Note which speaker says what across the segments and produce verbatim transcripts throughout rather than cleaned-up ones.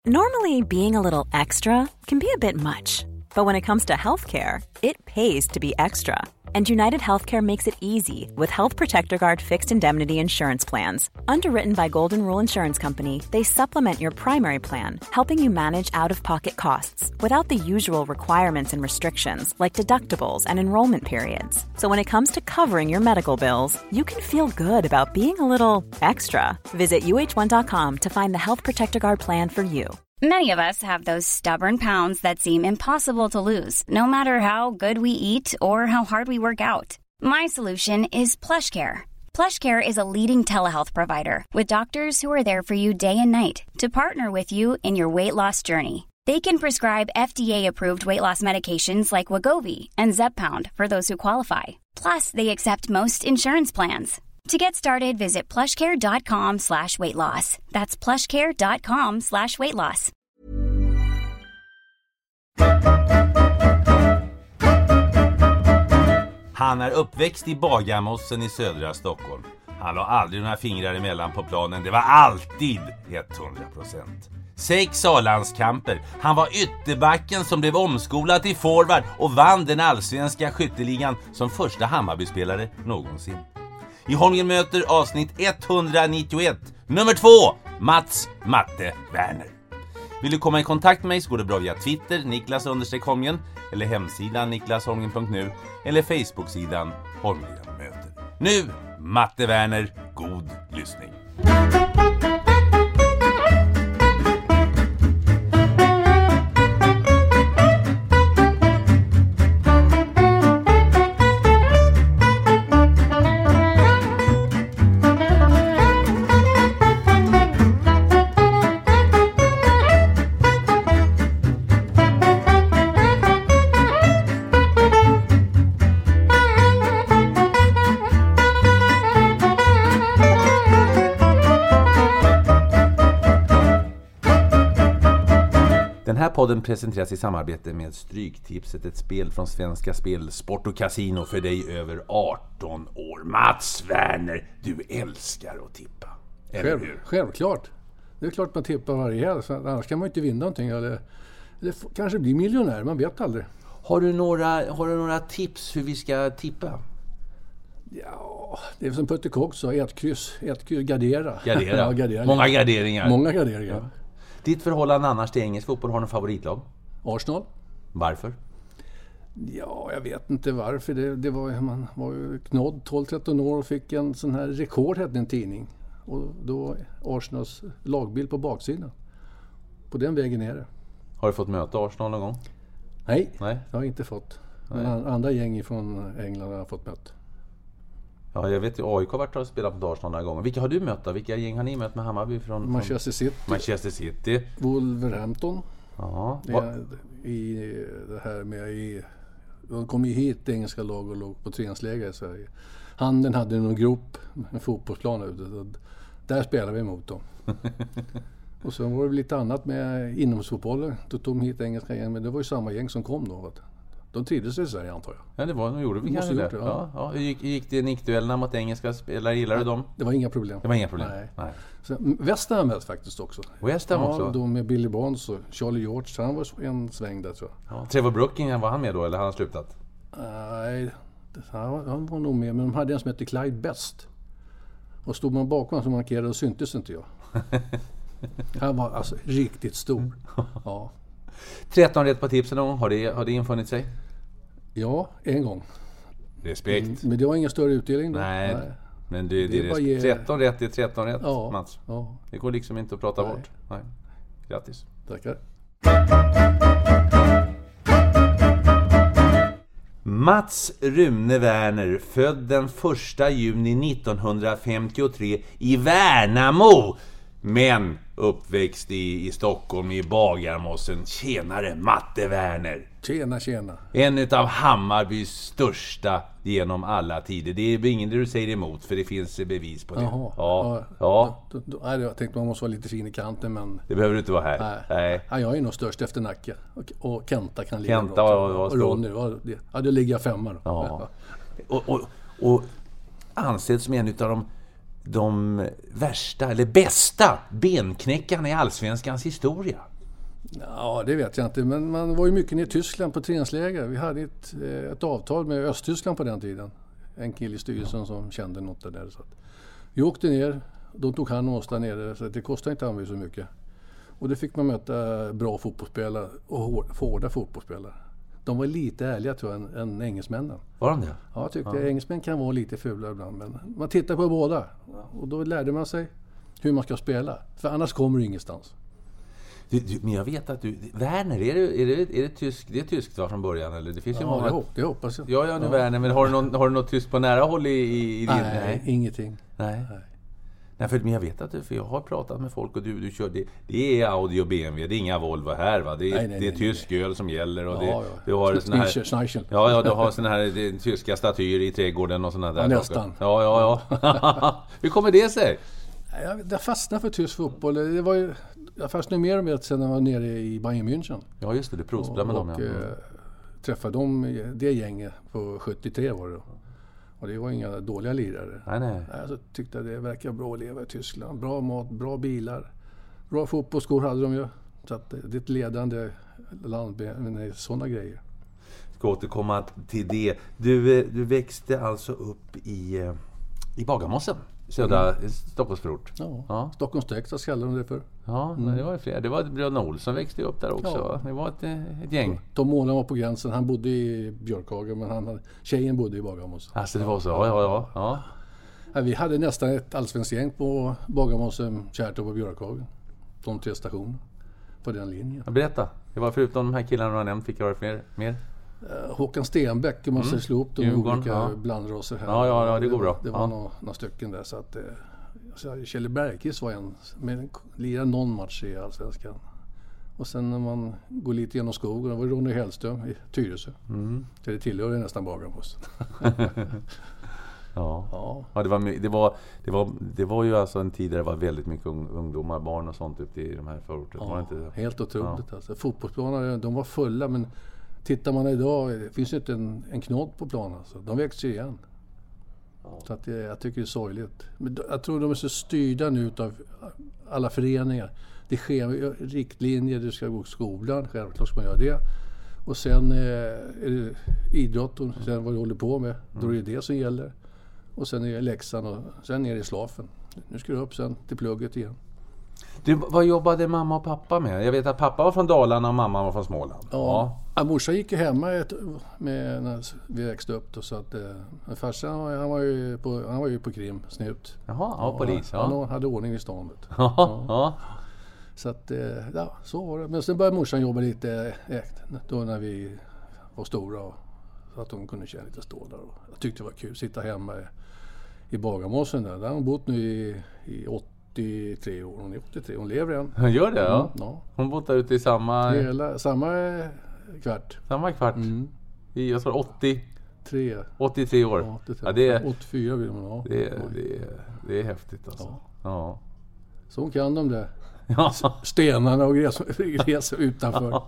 Speaker 1: Normally, being a little extra can be a bit much, but when it comes to healthcare, it pays to be extra. And United Healthcare makes it easy with Health Protector Guard fixed indemnity insurance plans. Underwritten by Golden Rule Insurance Company, they supplement your primary plan, helping you manage out-of-pocket costs without the usual requirements and restrictions like deductibles and enrollment periods. So when it comes to covering your medical bills, you can feel good about being a little extra. Visit U H one dot com to find the Health Protector Guard plan for you.
Speaker 2: Many of us have those stubborn pounds that seem impossible to lose, no matter how good we eat or how hard we work out. My solution is PlushCare. PlushCare is a leading telehealth provider with doctors who are there for you day and night to partner with you in your weight loss journey. They can prescribe F D A-approved weight loss medications like Wegovy and Zepbound for those who qualify. Plus, they accept most insurance plans. To get started, visit plushcare.com slash weight loss. That's plushcare.com slash weight loss.
Speaker 3: Han är uppväxt i Bagarmossen i södra Stockholm. Han har aldrig några fingrar emellan på planen. Det var alltid hundra procent. Sex A-landskamper. Han var ytterbacken som blev omskolad till forward och vann den allsvenska skytteligan som första Hammarby-spelare någonsin. I Holmgren möter avsnitt etthundranittioett. Nummer två, Mats Matte Werner. Vill du komma i kontakt med mig så går det bra via Twitter, Niklas understreck Holmgren, eller hemsidan niklas holmgren punkt nu, eller Facebook-sidan Holmgren möter. Nu, Matte Werner, god lyssning. Den här podden presenteras i samarbete med Stryktipset, ett spel från Svenska Spel, Sport och Casino för dig över arton år. Mats Werner, du älskar att tippa.
Speaker 4: Själv, självklart. Det är klart man tippar varje helg, annars kan man inte vinna någonting. Eller, eller f- kanske bli miljonär, man vet aldrig.
Speaker 3: Har du några, har du några tips hur vi ska tippa?
Speaker 4: Ja, det är som Putte Kock sa, ett kryss, ett kryss, gardera.
Speaker 3: Gardera.
Speaker 4: Ja, gardera.
Speaker 3: Många garderingar.
Speaker 4: Många garderingar.
Speaker 3: Ja. Ditt förhållande annars till engelsk fotboll, har du favoritlag?
Speaker 4: Arsenal.
Speaker 3: Varför?
Speaker 4: Ja, jag vet inte varför. Det, det var, man var ju knodd tolv tretton år och fick en sån här rekord, hette en tidning. Och då Arsenals lagbild på baksidan. På den vägen är det.
Speaker 3: Har du fått möta Arsenal någon gång?
Speaker 4: Nej,
Speaker 3: Nej.
Speaker 4: jag har inte fått. Men andra gäng från England har jag fått möta.
Speaker 3: Ja, jag vet ju A I K har varit och spelat mot Arsenal några gånger. Vilka har du mött då? Vilka gäng har ni mött med Hammarby? Från,
Speaker 4: Manchester City.
Speaker 3: Manchester City.
Speaker 4: Wolverhampton.
Speaker 3: Ja.
Speaker 4: Det är, i det här med i, de kom ju hit engelska lag och låg på träningsläger i Sverige. Handen hade en grupp, en fotbollsplan ute. Där spelade vi mot dem. Och så var det lite annat med inomhusfotbollen. Då tog de hit engelska gäng, men det var ju samma gäng som kom då. De trivdes i Sverige, antar jag.
Speaker 3: Ja, det var, de gjorde vi kanske det.
Speaker 4: det. Ja.
Speaker 3: Ja, ja. Hur gick, gick det nickduellerna mot engelska spelare? Gillar du dem?
Speaker 4: Det var inga problem.
Speaker 3: Det var inga problem.
Speaker 4: Nej.
Speaker 3: Nej.
Speaker 4: Så, West Ham mött faktiskt också.
Speaker 3: West Ham
Speaker 4: ja,
Speaker 3: också?
Speaker 4: då med Billy Bonds och Charlie George. Han var en sväng där, tror jag.
Speaker 3: Ja. Trevor Brooking, var han med då, eller har han slutat?
Speaker 4: Nej, han, han var nog med. Men de hade en som hette Clyde Best. Och stod man bakom som markerade och syntes inte jag. Han var alltså riktigt stor. Ja.
Speaker 3: tretton rätt på tipsen någon gång. Har det, har det infunnit sig?
Speaker 4: Ja, en gång.
Speaker 3: Respekt.
Speaker 4: Mm, men det var ingen större utdelning då.
Speaker 3: Nej, Nej. men det, det, det är
Speaker 4: ge...
Speaker 3: tretton rätt är tretton rätt,
Speaker 4: ja,
Speaker 3: Mats.
Speaker 4: Ja.
Speaker 3: Det går liksom inte att prata
Speaker 4: Nej.
Speaker 3: bort. Nej. Grattis.
Speaker 4: Tackar.
Speaker 3: Mats Rune Werner, född den första juni nittonhundrafemtiotre i Värnamo, men uppväxt i, i Stockholm i Bagarmossen. Tjenare Matte Werner.
Speaker 4: Tjena, tjena.
Speaker 3: En utav Hammarbys största genom alla tider. Det är ingen du säger emot, för det finns bevis på det.
Speaker 4: Jaha.
Speaker 3: Ja.
Speaker 4: Ja.
Speaker 3: Ja.
Speaker 4: Då, då, nej, jag tänkte man måste vara lite fin i kanten, men...
Speaker 3: Det behöver du inte vara här.
Speaker 4: Nej.
Speaker 3: Nej.
Speaker 4: Ja, jag är nog störst efter Nacka. Och, och Kenta kan ligga.
Speaker 3: Kenta var, var
Speaker 4: och Ronny, var, det, ja, det ligger femma då.
Speaker 3: Ja. Och, och, och ansedd som en utav de, de värsta, eller bästa benknäckarna i allsvenskans historia.
Speaker 4: Ja, det vet jag inte. Men man var ju mycket ner i Tyskland på träningsläger. Vi hade ett, ett avtal med Östtyskland på den tiden. En kille i styrelsen som kände något där. Så att vi åkte ner, de tog hand om oss där nere. Så det kostade inte använda så mycket. Och det fick man möta bra fotbollsspelare och hårda fotbollsspelare. De var lite ärliga tror jag än, än engelsmännen.
Speaker 3: Var de det?
Speaker 4: Ja, jag tyckte
Speaker 3: ja.
Speaker 4: engelsmän kan vara lite fula ibland. Men man tittar på båda och då lärde man sig hur man ska spela. För annars kommer det ingenstans.
Speaker 3: Du, du, men jag vet att du... Werner, är det, är det, är det tysk? Det är tyskt va, från början? Eller? Det finns ju
Speaker 4: ja,
Speaker 3: många...
Speaker 4: det, hopp, det hoppas jag.
Speaker 3: Ja, ja, nu
Speaker 4: ja.
Speaker 3: Werner. Men har du, någon, har du något tyst på nära håll i, i, i din...
Speaker 4: Nej, nej, ingenting.
Speaker 3: Nej. nej. Nej, för, men jag vet att du, för jag har pratat med folk och du, du kör det. Det är Audi och B M W, det är inga Volvo här va. Det är,
Speaker 4: nej, nej,
Speaker 3: det är
Speaker 4: nej,
Speaker 3: tysk
Speaker 4: nej.
Speaker 3: öl som gäller och
Speaker 4: ja,
Speaker 3: det,
Speaker 4: ja.
Speaker 3: du har såna här...
Speaker 4: Snarchen.
Speaker 3: Ja, ja, du har såna här det, tyska statyer i trädgården och såna där.
Speaker 4: Ja, nästan.
Speaker 3: Ja, ja, ja. Hur kommer det sig?
Speaker 4: Jag, jag fastnade för tysk fotboll. Det var ju, jag fastnade mer och mer sen jag var nere i Bayern München.
Speaker 3: Ja, just det. Du provspelade med
Speaker 4: och,
Speaker 3: dem.
Speaker 4: Och
Speaker 3: ja.
Speaker 4: äh, träffade dem, det gänget på sjuttiotre var det då. Och det var inga dåliga lirare.
Speaker 3: Nej, nej.
Speaker 4: Jag tyckte att det verkar bra att leva i Tyskland. Bra mat, bra bilar. Bra fotbollsskor hade de ju. Så att det är ett ledande land med sådana grejer.
Speaker 3: Ska återkomma till det. Du, du växte alltså upp i, i Bagarmossen. Södra mm. Stockholmsförort.
Speaker 4: Ja,
Speaker 3: ja.
Speaker 4: Stockholms Texas kallade de det för.
Speaker 3: Ja, mm. det var ju fler. Det var bröderna Olsson växte upp där också. Ja. Det var ett, ett gäng.
Speaker 4: Tom Målen var på gränsen. Han bodde i Björkhagen men han hade, tjejen bodde i Bagarmossen.
Speaker 3: Alltså det var så, ja, ja, ja. ja.
Speaker 4: ja vi hade nästan ett allsvenskt gäng på Bagarmossen, Kärrtorp och Björkhagen. De tre stationerna på den linjen.
Speaker 3: Ja, berätta. Det var förutom de här killarna du har nämnt, fick jag höra fler, mer?
Speaker 4: Uh, Håkan Stenbeck, man måste mm. slå upp de Djurgården, olika ja. blandraser här.
Speaker 3: Ja, ja, ja, det går bra.
Speaker 4: Det, det var
Speaker 3: ja.
Speaker 4: några, några stycken där så att uh, så Kjell Bergqvist var en, men lirade någon match i Allsvenskan. Och sen när man går lite genom skogen, det var Ronny Hellström i Tyresö. Mm. Så det tillhör nästan Bagarmossen.
Speaker 3: ja. Ja. ja, det var det var det var det var ju alltså en tid där det var väldigt mycket ungdomar, barn och sånt ute i de här förorterna.
Speaker 4: Ja,
Speaker 3: var det inte?
Speaker 4: Helt otroligt ja. Alltså. Fotbollsplanerna, de var fulla men tittar man idag, det finns ju inte en, en knodd på planen. Alltså. De växer igen. Ja. Så att det, jag tycker det är sorgligt. Men jag tror de är så styrda nu av alla föreningar. Det sker riktlinjer, du ska gå till skolan, självklart ska man göra det. Och sen eh, är det idrott och sen vad du håller på med, mm. då är det det som gäller. Och sen är det läxan och sen är det slafen. Nu ska du upp sen till plugget igen.
Speaker 3: Du, vad jobbade mamma och pappa med? Jag vet att pappa var från Dalarna och mamma var från Småland.
Speaker 4: Ja, ja. Morsan gick ju hemma ett, med, när vi växte upp då, så att eh, farsan han var ju på, han var ju på krim, snut.
Speaker 3: Jaha, ja, polis. Ja.
Speaker 4: Han hade ordning i stan.
Speaker 3: Ja, ja.
Speaker 4: Så att, ja, så var det. Men sen började morsan jobba lite ägt, då när vi var stora och, så att hon kunde känna lite stålar. Och jag tyckte det var kul att sitta hemma i, i Bagarmossen där. Där har hon bott nu i, i åttiotre år. Hon är åttiotre, hon lever än.
Speaker 3: Hon gör det, ja.
Speaker 4: Mm, ja.
Speaker 3: Hon bott där ute i samma...
Speaker 4: Hela, samma kvart.
Speaker 3: Samma kvart. Mm. I, jag sa åttio...
Speaker 4: Tre.
Speaker 3: åttiotre år.
Speaker 4: Ja, åttiotre.
Speaker 3: Ja, det är,
Speaker 4: åttiofyra vill man ha.
Speaker 3: Det, det, det är häftigt alltså. Ja. Ja.
Speaker 4: Så hon kan de där. Ja. Stenarna och gräs, gräs utanför.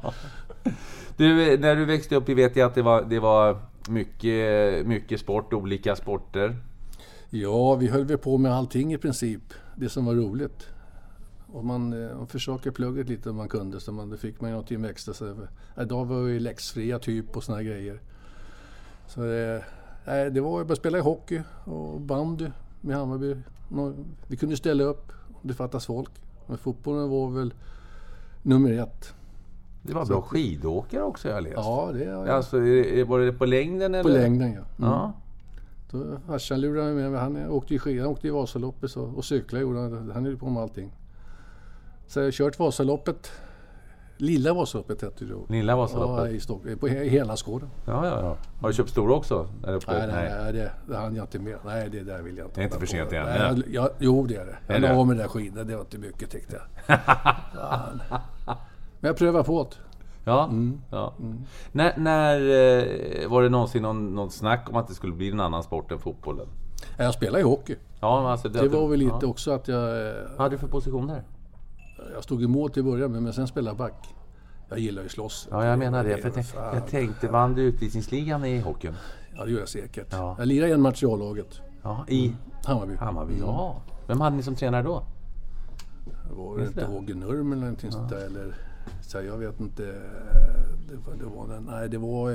Speaker 3: Du, när du växte upp, vet jag att det var, det var mycket, mycket sport, olika sporter.
Speaker 4: Ja, vi höll väl på med allting i princip. Det som var roligt. Och man, man försökte plugga lite om man kunde, så man, det fick man ju någonting växta. Så idag var vi läxfria typ och såna här grejer. Så det, det var bara att spela i hockey och bandy med Hammarby. Vi kunde ställa upp, det fattas folk. Men fotbollen var väl nummer ett.
Speaker 3: Det var bra skidåkare också, jag har läst.
Speaker 4: Ja, det är ja.
Speaker 3: Alltså, var det på längden eller?
Speaker 4: På längden, ja. Mm.
Speaker 3: Ja.
Speaker 4: Då farsan lurade mig med, han åkte i skidor, han åkte i Vasaloppet och, och cyklade, han, han är ju på med allting. Så jag har kört Vasaloppet, Lilla Vasaloppet hette det då.
Speaker 3: Lilla Vasaloppet?
Speaker 4: Ja, i Stockholm, på hela Skåden.
Speaker 3: Ja, ja, ja. Har du köpt stora också? Där uppe?
Speaker 4: Nej, nej, nej, det, det hann jag inte med. Nej, det där vill jag inte.
Speaker 3: Det är inte för sent igen.
Speaker 4: Nej, jag, jag, jo, det är det. Jag la av med det där skidor, det var inte mycket tyckte jag. Ja, men jag prövar på det.
Speaker 3: Ja, mm. ja. Mm. När, när var det någonsin någon, någon snack om att det skulle bli en annan sport än fotbollen?
Speaker 4: Jag spelar i hockey.
Speaker 3: Ja, alltså det,
Speaker 4: det var väl lite
Speaker 3: ja.
Speaker 4: också att jag...
Speaker 3: Vad hade du för positioner?
Speaker 4: Jag stod i mål till början med, men sen spelade back. Jag gillar ju slåss.
Speaker 3: Ja, jag menar det. För jag, tänkte, jag tänkte, vann du utvisningsligan i hockeyn?
Speaker 4: Ja, det gör jag säkert. Ja. Jag lirade en match i A-laget.
Speaker 3: Ja, i
Speaker 4: Hammarby.
Speaker 3: Hammarby, ja. Vem hade ni som tränare då?
Speaker 4: Var det inte Hågen Nurm eller någonting ja. sånt där? Eller Så jag vet inte. Det var, det var den, nej, det var...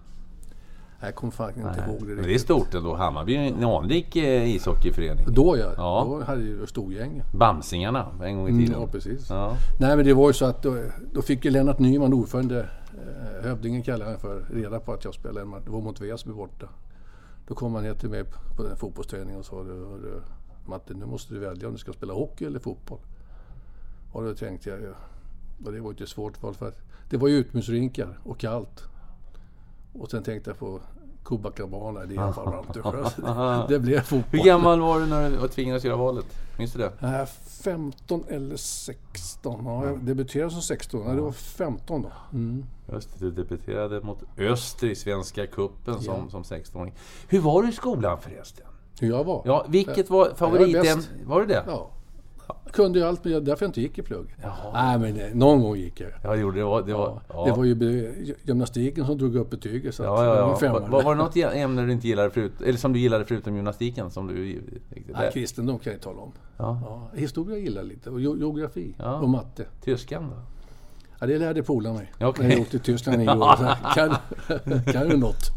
Speaker 4: Jag kommer faktiskt inte ihåg det riktigt.
Speaker 3: Men det är stort ändå. Hammarby är en anrik eh, ishockeyförening.
Speaker 4: Då ja.
Speaker 3: ja.
Speaker 4: Då hade ju storgäng.
Speaker 3: Bamsingarna en gång i tiden.
Speaker 4: Mm, ja, precis.
Speaker 3: Ja.
Speaker 4: Nej, men det var ju så att då, då fick ju Lennart Nyman, ordförande, eh, hövdingen kallar han för, reda på att jag spelade en match. Det var mot Väsby borta. Då kom han ner till mig på den fotbollsträningen och sa du, Matte, nu måste du välja om du ska spela hockey eller fotboll. Och då tänkte jag, och det var inte svårt val för att det var ju utmusrinkar och kallt. Och sen tänkte jag på Copacabana, det är i alla fall varmt och skönt. Det blev fotboll.
Speaker 3: Hur gammal var du när du tvingades göra valet? Minns du det?
Speaker 4: femton eller sexton. Ja, jag debuterade som sexton. Nej, det var femton då. Mm.
Speaker 3: Just det, du debuterade mot Öster i Svenska cupen som, ja. som sexton-åring. Hur var du i skolan förresten?
Speaker 4: Hur jag var?
Speaker 3: Ja, vilket var favoriten? Var, var det det?
Speaker 4: Ja. Jag kunde ju allt, men därför jag inte gick i plugg. Jaha. Nej, men det, någon gång gick jag.
Speaker 3: Ja, gjorde det. Var, det, var,
Speaker 4: ja. Ja. Det var ju gymnastiken som drog upp betyget. Så
Speaker 3: ja, ja, ja. Var, var, var det något ämne du inte gillade förut, eller som du gillade förutom gymnastiken? Som du,
Speaker 4: nej, kristendom kan jag tala om. Ja. Ja, historia gillar lite, och geografi ja. och matte.
Speaker 3: Tyskan då?
Speaker 4: Ja, det lärde pola mig.
Speaker 3: Okay.
Speaker 4: När jag åkte till Tyskland i år. Kan, kan du något?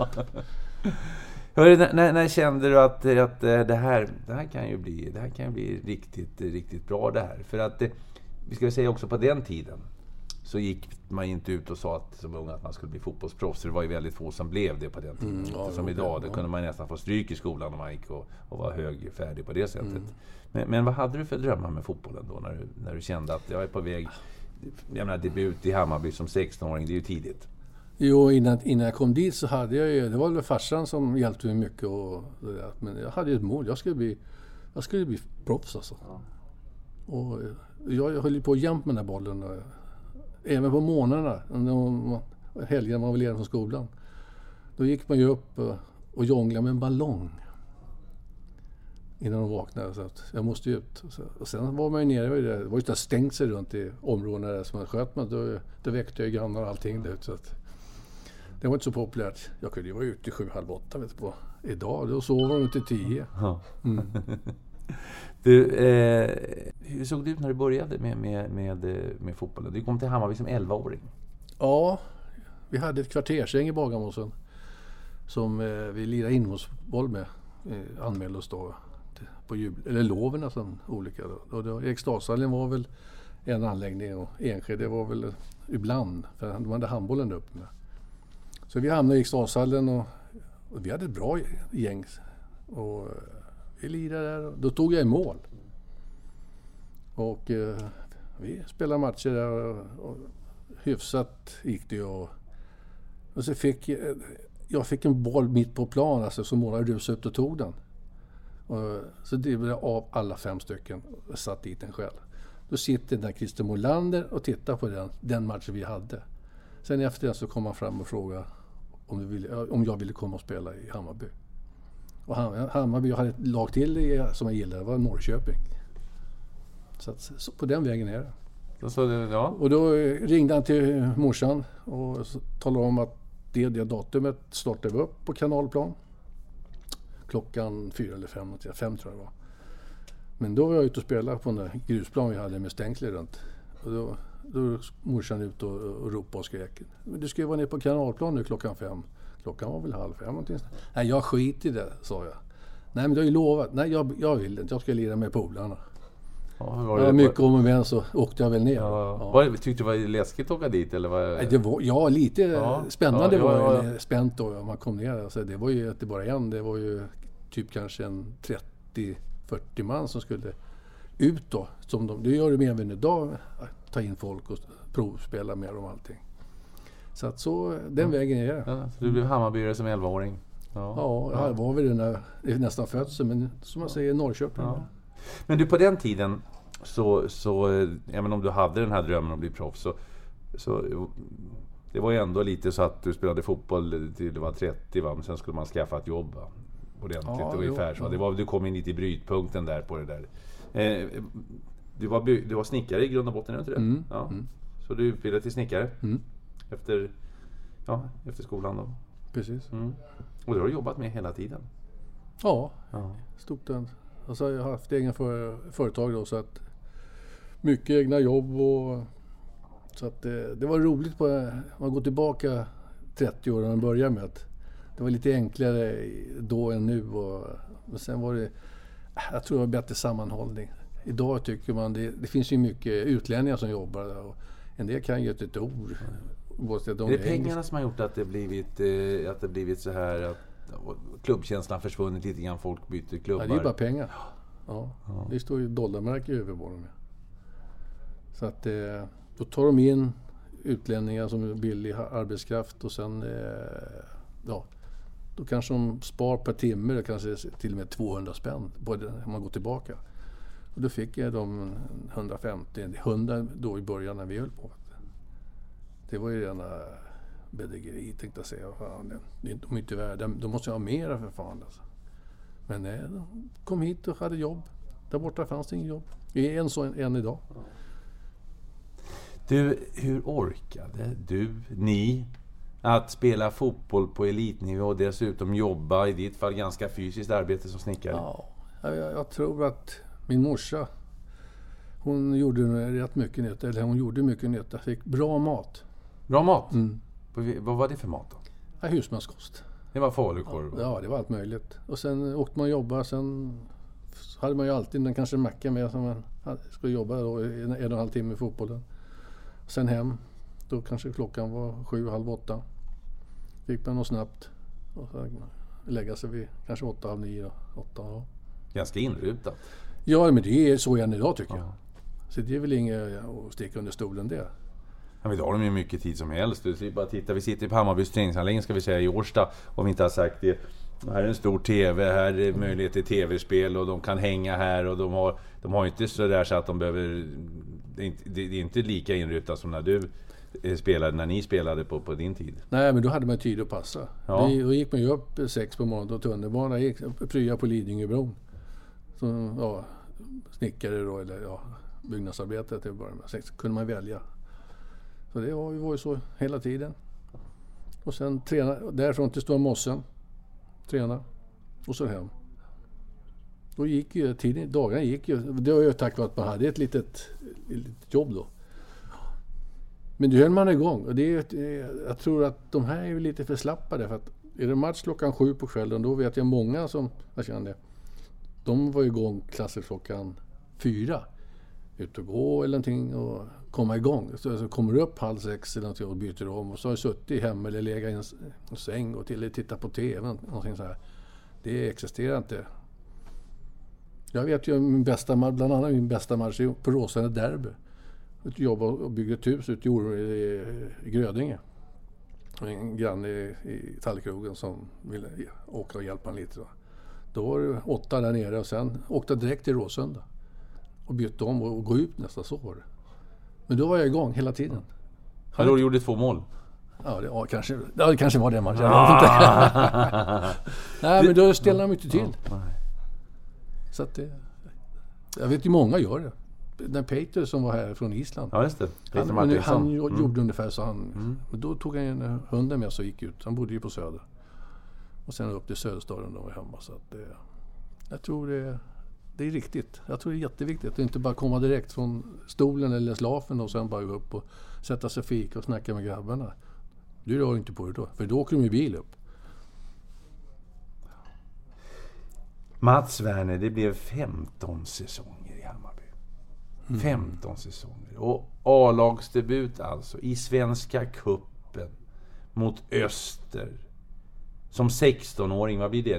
Speaker 3: Hörru, när, när kände du att, att det, här, det, här kan ju bli, det här kan ju bli riktigt, riktigt bra det här? För att, vi ska säga också på den tiden, så gick man inte ut och sa att, som ung att man skulle bli fotbollsproffs. Det var ju väldigt få som blev det på den tiden. Mm, ja, som idag, det, ja. kunde man nästan få stryk i skolan om man gick och, och var högfärdig på det sättet. Mm. Men, men vad hade du för drömmar med fotbollen då, när du, när du kände att jag är på väg, jag menar debut i Hammarby som sexton-åring, det är ju tidigt.
Speaker 4: Jo, innan, innan jag kom dit så hade jag ju, det var väl farsan som hjälpte mig mycket och det där, men jag hade ju ett mål, jag skulle bli, jag skulle bli proffs alltså. Ja. Och jag, jag höll ju på jämt med den här bollen, och, även på månaderna, när helgen var väl ledig från skolan. Då gick man ju upp och, och jonglade med en ballong innan de vaknade, så att jag måste ut. Och sen var man ju nere, det var ju där stängt sig runt i områdena där som man sköt man, då, då väckte jag grannar och allting där, så att det var inte så populärt. Jag kunde ju vara ute i sju, halv åtta vet du, på idag. Då sover de till tio. Mm.
Speaker 3: Du, eh, hur såg det ut när du började med, med, med, med fotbollen? Du kom till Hammarby som elva-åring.
Speaker 4: Ja, vi hade ett kvartersgäng i Bagarmossen som eh, vi lirade inomhusboll med. Eh, anmälde oss då på jul, eller loven som olika. Då. Och då, Eriksdalshallen var väl en anläggning och Enskede var väl ibland, för de hade handbollen upp med. Så vi hamnade i Eriksdalshallen och, och vi hade ett bra gäng. Och vi lirade där och då tog jag i mål. Och eh, vi spelade matcher där och, och hyfsat gick det. Och, och så fick jag, jag fick en boll mitt på plan, alltså, så målade rusade upp och tog den. Och, så drivade jag av alla fem stycken och satt dit den själv. Då sitter den där Christer Molander och tittar på den, den matchen vi hade. Sen efter det så kom han fram och frågade om, du ville, om jag ville komma och spela i Hammarby. Och Hammarby, jag hade ett lag till som jag gillade, det var Norrköping. Så, att, så på den vägen är det.
Speaker 3: Så det ja. Och
Speaker 4: då ringde han till morsan och talade om att det, det datumet startade vi upp på Kanalplan. Klockan fyra eller fem, fem tror jag det var. Men då var jag ute och spelade på den där grusplan vi hade med stängsler runt. Och då, då morsan ut och, och ropade och skrek. Men du ska ju vara nere på Kanalplan nu klockan fem. Klockan var väl halv fem någonting. Nej, jag skit i det, sa jag. Nej, men du har ju lovat. Nej, jag, jag vill inte. Jag ska lira med polarna. Ja, var det, ja, mycket om och men så åkte jag väl ner.
Speaker 3: Ja, ja. Var det, tyckte du var det läskigt att åka dit? Eller var...
Speaker 4: Nej, det var, ja, lite ja, spännande
Speaker 3: ja,
Speaker 4: var
Speaker 3: ja,
Speaker 4: det. Ja. Spänt då man kom ner. Alltså, det var ju inte bara en. Det var ju typ kanske en trettio fyrtio man som skulle ut då. Som de, det gör de även idag. Ta in folk och provspela med dem och allting. Så att så, den ja. vägen är det.
Speaker 3: Ja, så du blev Hammarbyare som elva-åring?
Speaker 4: Ja, ja, ja. Jag var väl det när det nästan föddes, men som man säger, Norrköping. Ja.
Speaker 3: Men du, på den tiden så, så även om du hade den här drömmen att bli proffs, så, så det var ju ändå lite så att du spelade fotboll till du var trettio, va? Men sen skulle man skaffa ett jobb, va? Ordentligt, ja, ungefär så. Ja. Det var, du kom in lite i brytpunkten där på det där. Eh, du, var, du var snickare i grund och botten, inte det?
Speaker 4: Mm.
Speaker 3: Ja.
Speaker 4: Mm.
Speaker 3: Så du utbildade till snickare
Speaker 4: mm.
Speaker 3: efter, ja, efter skolan då?
Speaker 4: Precis.
Speaker 3: Mm. Och det har du jobbat med hela tiden?
Speaker 4: Ja, ja. Stort den. Alltså jag har haft egen för, företag då, så att mycket egna jobb och Så att det, det var roligt på, man går tillbaka trettio år när man börjar med att det var lite enklare då än nu. Och, och sen var det, jag tror det var bättre sammanhållning. Idag tycker man, det, det finns ju mycket utlänningar som jobbar där och en del kan ju ett ord.
Speaker 3: Är det pengarna som har gjort att det blivit, eh, att det blivit så här att klubbkänslan försvunnit lite grann, folk byter klubbar?
Speaker 4: Ja, det är bara pengar. Ja, ja. Det står ju dollarmärke i överborren. Så att eh, då tar de in utlänningar som är billig arbetskraft och sen eh, ja, då kanske de spar per timme, det kanske till och med tvåhundra spänn på det, om man går tillbaka. Och då fick jag de hundrafemtio, hundra då i början när vi höll på. Det var ju rena bedrägeri, tänkte jag säga. Fan, det är inte, inte värda. De måste ha mera för fan. Alltså. Men nej, de kom hit och hade jobb. Där borta fanns det ingen jobb. Vi är en så än idag.
Speaker 3: Du, hur orkade du, ni, att spela fotboll på elitnivå och dessutom jobba, i ditt fall ganska fysiskt arbete som snickare?
Speaker 4: Ja, jag, jag tror att min morsa, hon gjorde rätt mycket nytta. Eller hon gjorde mycket nytta. Fick bra mat.
Speaker 3: Bra mat?
Speaker 4: Mm.
Speaker 3: Vad var det för mat då?
Speaker 4: Ja, husmanskost.
Speaker 3: Det var falukorv?
Speaker 4: Ja, det var allt möjligt. Och sen åkte man jobba, sen hade man ju alltid en kanske macka med som man skulle jobba då en, en och en halv timme i fotbollen. Sen hem, då kanske klockan var sju, halv åtta. Fick man något snabbt och så lägga sig vid kanske åtta, halv nio, åtta. Ja.
Speaker 3: Ganska inrutat.
Speaker 4: Ja, men det är så än idag tycker ja. jag. Så det är väl inget att sticka under stolen det.
Speaker 3: Ja, men då har de ju mycket tid som helst. Du bara titta, vi sitter på Hammarbys träningsanläggning ska vi säga i Årsta, om vi inte har sagt det. Här är en stor tv, här är möjlighet till tv-spel och de kan hänga här och de har, de har inte så där så att de behöver, det är inte, det är inte lika inrutat som när du spelade, när ni spelade på, på din tid.
Speaker 4: Nej, men då hade man tid att passa.
Speaker 3: Ja.
Speaker 4: Vi, då gick man ju upp sex på morgonen och tunnelbanan gick prya på Lidingöbron. Så, ja, snickare då, eller ja, byggnadsarbetare till att börja med. Sex kunde man välja. Så det var, var ju så hela tiden. Och sen träna, därifrån till Stora Mossen. Träna. Och så hem. Då gick ju tiden, dagarna gick ju. Det var ju tack vare att man hade ett litet, ett litet jobb då. Men det höll man igång. Och det är, jag tror att de här är ju lite för slappade. För att är det match klockan sju på kvällen, då vet jag många som jag kände. De var igång klasser klockan fyra. Ut och gå eller någonting och komma igång. Så, så kommer upp halv sex eller någonting och byter om. Och så har jag suttit hemma eller legat i en, en säng och till titta på tv. Någonting så här. Det existerar inte. Jag vet ju min bästa, bland annat min bästa match på Råsande derby. Jag jobbade och byggde ett hus ute i, i, i Grödinge. Och en granne i, i Tallkrogen som ville åka och hjälpa en lite. Va? Då var det åtta där nere och sen åkte jag direkt till Råsunda. Och bytte om och gå ut nästa, så var det. Men då var jag igång hela tiden.
Speaker 3: Ja, då gjorde två mål.
Speaker 4: Ja, det, ja, kanske, ja, det kanske var det matchen. Ah. Nej, men då ställde de inte till. Så att det, jag vet ju många gör det. När Peter som var här från Island.
Speaker 3: Ja, just det.
Speaker 4: Han, han, han gjorde mm. ungefär så han. Mm. Men då tog han en hunden med och gick ut. Han bodde ju på Söder. Och sen upp till Söderstaden och var hemma. Så att det, jag tror det Det är riktigt. Jag tror det är jätteviktigt att inte bara komma direkt från stolen eller slafen och sen bara gå upp och sätta sig fika och snacka med grabbarna. Du rör inte på det då, för då åker de i bil upp.
Speaker 3: Mats Werner, det blev femton säsonger i Hammarby. Mm. femton säsonger. Och A-lagsdebut alltså i Svenska cupen mot Öster. Som sexton-åring, vad blir det?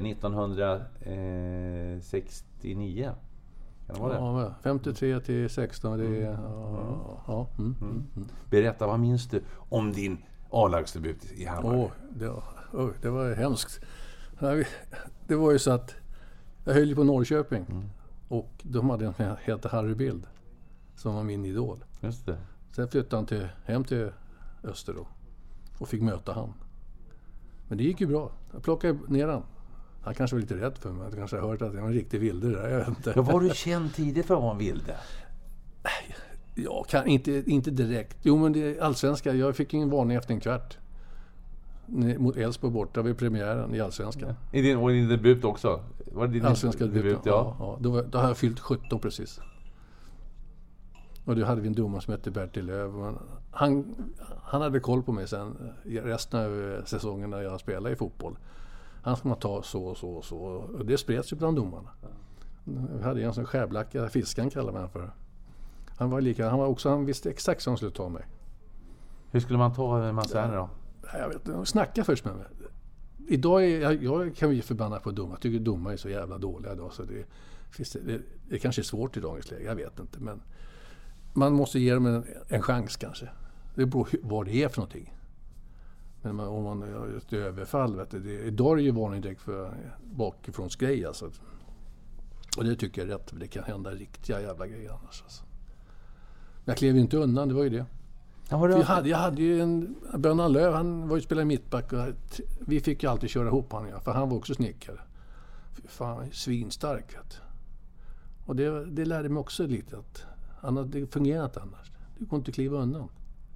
Speaker 3: nittonhundrasextionio? Kan det vara det?
Speaker 4: Ja, femtiotre till sexton. Det är, mm. ja, ja. Mm, mm. Mm.
Speaker 3: Berätta, vad minns du om din A-lagsdebut i Hammarby?
Speaker 4: Åh, det, var, oh, det var hemskt. Det var ju så att jag höll på Norrköping. Mm. Och de hade en som heter Harry Bild. Som var min idol.
Speaker 3: Just det.
Speaker 4: Sen flyttade han till, hem till Öster då. Och fick möta han. Men det gick ju bra. Jag plockade ner han. Han kanske var lite rädd för mig. Jag kanske har hört att jag var en riktig vilde där. Jag vet inte.
Speaker 3: Ja, var du känd tidigt för att vara en vilde?
Speaker 4: Ja, kan, inte, inte direkt. Jo, men det är allsvenska. Jag fick ingen varning efter en kvart. Mot Elfsborg borta vid premiären i allsvenskan. Ja.
Speaker 3: I din, och din debut också? Var det din
Speaker 4: allsvenska debut, debut
Speaker 3: ja.
Speaker 4: ja, ja. Då, var, då hade jag fyllt sjutton precis. Och då hade vi en domare som hette Bertil Löv. han, han hade koll på mig sen resten av säsongen när jag spelade i fotboll. Han ska man ta så och så och så. Och det spreds ju bland domarna. Vi hade en sån skärblacka, fiskan kallar man för. Han var lika, han var också, han visste exakt som han skulle ta mig.
Speaker 3: Hur skulle man ta Manzano då?
Speaker 4: Jag vet inte, snacka först med mig. Idag är jag, jag kan ju förbanna på domar. Jag tycker domar är så jävla dåliga idag så det, det, det, det kanske är svårt i dagens läge, jag vet inte. Men man måste ge dem en, en chans kanske. Det beror på vad det är för någonting. Men man, om man gör ett överfall, vet du, det, idag är det ju varning direkt för bakifrånsgrej alltså. Och det tycker jag är rätt, för det kan hända riktiga jävla grejer annars alltså. Men jag klev inte undan, det var ju det.
Speaker 3: Ja, det
Speaker 4: jag, hade, jag hade ju en Bönan Löv, han var ju spelare mittback och vi fick ju alltid köra ihop han, ja, för han var också snickare. Fan, svinstark vet du. Och det, det lärde mig också lite att annars, det fungerar inte annars. Du går inte kliva undan.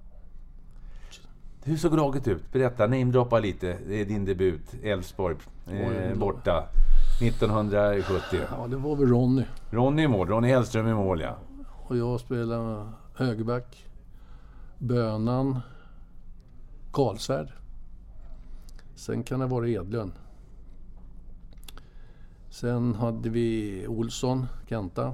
Speaker 3: Hur såg laget ut? Berätta, namedroppa lite. Det är din debut, Elfsborg, eh, borta nittonhundrasjuttio.
Speaker 4: Ja, det var väl Ronny.
Speaker 3: Ronny i mål, Ronny Hellström i mål, ja.
Speaker 4: Och jag spelade högerback, Bönan, Karlsvärd. Sen kan det vara Edlund. Sen hade vi Olsson, Kenta.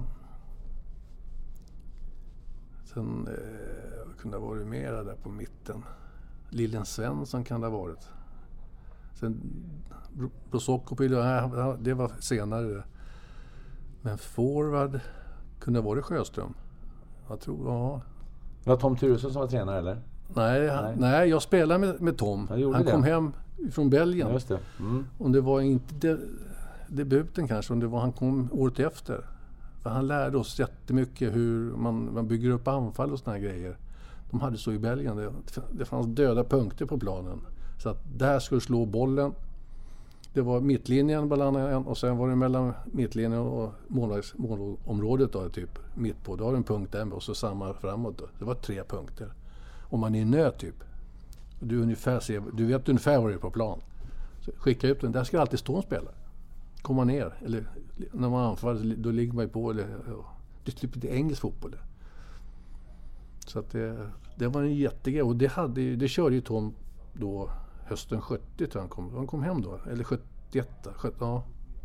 Speaker 4: Sen eh, kunde det ha varit mera där på mitten. Lillen Svensson kan det ha varit. Sen Brosokopil, det var senare. Men forward kunde ha varit Sjöström. Jag tror, ja.
Speaker 3: Det var Tom Turesson som var tränare, eller?
Speaker 4: Nej, nej. nej jag spelade med, med Tom. Han kom det. hem från Belgien.
Speaker 3: Just det. Mm.
Speaker 4: Och det var inte de, debuten kanske, om det var han kom året efter. För han lärde oss jättemycket hur man, man bygger upp anfall och såna här grejer. De hade så i Belgien. Det, det fanns döda punkter på planen. Så att där skulle slå bollen. Det var mittlinjen och sen var det mellan mittlinjen och målvags, målområdet då, typ mitt på. Då har du en punkt där och så samma framåt då. Det var tre punkter. Om man är i nöd typ. Du, ungefär ser, du vet ungefär vad det är på plan. Så skicka upp den. Där ska alltid stå en spelare. Komma ner. Eller när man anfaller då ligger man ju på. Eller, det är typ lite engelsk fotboll. Så att det, det var en jättegrej. Och det, hade, det körde ju Tom då hösten sjuttio tror jag han kom. Han kom hem då. Eller sjuttioett. sjuttio, ja.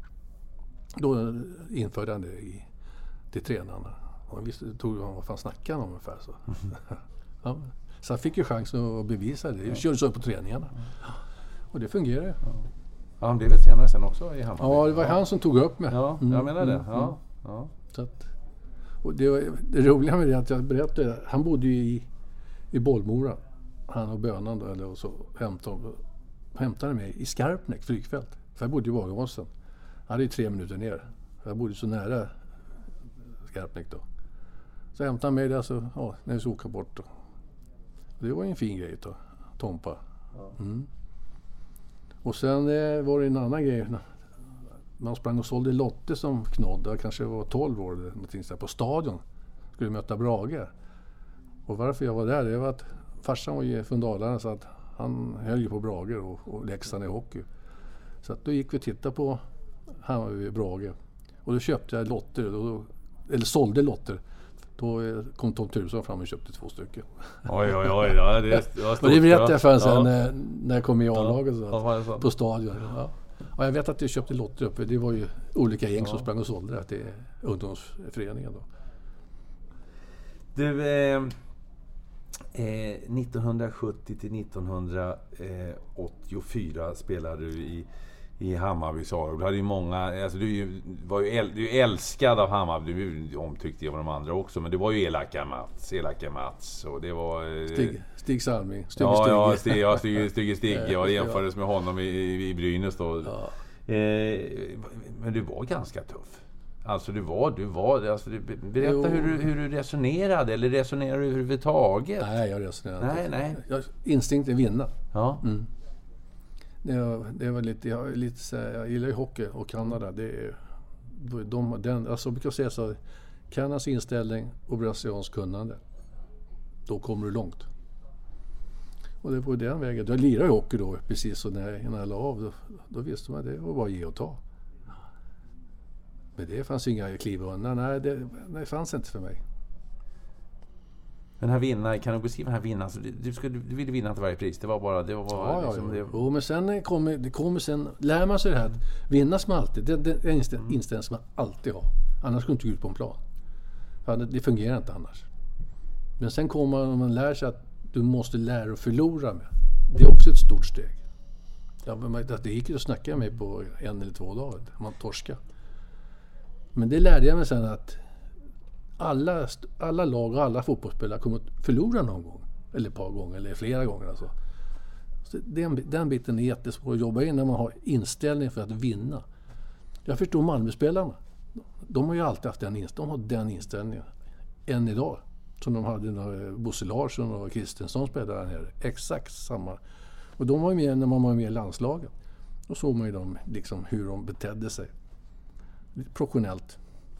Speaker 4: Då införde han det i, till tränarna. Och han visste, tog han vad fan snackade om ungefär så. Ja. Så han fick ju chansen att bevisa det. Jag körde så på träningarna. Och det fungerar ju.
Speaker 3: Ja, han blev väl tränare sen också i Hammarby.
Speaker 4: Ja, det var ja. han som tog upp mig.
Speaker 3: Ja, jag mm, menar det. Ja,
Speaker 4: mm.
Speaker 3: ja.
Speaker 4: Så att, och det, var, det roliga med det att jag berättade, han bodde ju i, i Bollmora. Han och Bönan då, eller och så hämtade, hämtade mig i Skarpnäck flygfält. För jag bodde i Vågåsen. Jag hade ju tre minuter ner. Jag bodde så nära Skarpnäck då. Så hämtade han mig där så, ja, när vi så åka bort då. Det var ju en fin grej då, Tompa. Mm. Och sen eh, var det en annan grej. Man sprang och sålde lotter som knodd. Jag kanske var tolv år eller någonting så här, på stadion. Skulle möta Brage. Och varför jag var där, det var att farsan var ju från Dalarna så att han höll ju på Brage och, och Leksand i hockey. Så att då gick vi och tittade på Hammarby Brage. Och då köpte jag lotter, och då, eller sålde lotter. Då kom Tom Turesson fram och köpte två stycken.
Speaker 3: Oj, oj, oj. Ja, det, det, var stort,
Speaker 4: och det berättade jag för
Speaker 3: ja.
Speaker 4: sen
Speaker 3: ja.
Speaker 4: när, när jag kom i A-laget så
Speaker 3: ja, ja,
Speaker 4: på stadion. Ja. Och jag vet att jag köpte lotter upp. Det var ju olika gäng ja. som sprang och sålde det till ungdomsföreningen då.
Speaker 3: Du, eh, eh, nittonhundrasjuttio till nittonhundraåttiofyra spelade du i i Hammarby sa du hade ju många, alltså du var ju äl, du är älskad av Hammarby, du är omtyckt av de andra också, men det var ju elaka Mats, elaka Mats och det var
Speaker 4: Stig, Stig Salming,
Speaker 3: Stig ja, Stig. Ja, Stig, ja, Stig, Stig, Stig, jag jämfördes med honom i, i, i Brynäs då. Ja. Eh, men du var ganska tuff. Alltså du var, du var, alltså du, berätta hur du, hur du resonerade, eller resonerade du överhuvudtaget?
Speaker 4: Nej, jag resonerade
Speaker 3: nej,
Speaker 4: inte.
Speaker 3: Nej.
Speaker 4: Jag, instinkt är vinna.
Speaker 3: Ja.
Speaker 4: Mm. Det var, det var lite, jag, lite, jag gillar ju hockey och Kanada. Det är, de, den, alltså jag brukar säga så, Kanadas inställning och brasiliansk kunnande, då kommer du långt. Och det var den vägen. Jag lirade ju hockey då, precis så när jag, när jag la av, då, då visste man att det var bara ge och ta. Men det fanns inga kliv undan. Nej, det, det fanns inte för mig.
Speaker 3: Men här vinna, kan du beskriva den här vinna? Alltså, du, skulle, du ville vinna till varje pris. Det var bara... Det var bara
Speaker 4: ja,
Speaker 3: liksom,
Speaker 4: ja, ja.
Speaker 3: Det...
Speaker 4: Jo, men sen kommer, det kommer sen... Lär man sig det här att vinna som alltid. Det, det är en inställning, inställning som man alltid har. Annars skulle du inte gå ut på en plan. För det, det fungerar inte annars. Men sen kommer man, man lär sig att du måste lära att förlora med. Det är också ett stort steg. Ja, det gick ju att snacka med på en eller två dagar. Man torska. Men det lärde jag mig sen att alla, alla lag och alla fotbollsspelare kommer att förlora någon gång. Eller ett par gånger, eller flera gånger. Alltså. Så den, den biten är jättesvår att jobba in när man har inställning för att vinna. Jag förstår Malmöspelarna. De har ju alltid haft den inställningen. De har den inställningen. Än idag. Som de hade när Bosse Larsson och Kristensson spelade där nere. Exakt samma. Och de var ju med när man var med i landslaget. Då såg man ju dem, liksom, hur de betedde sig. Lite professionellt.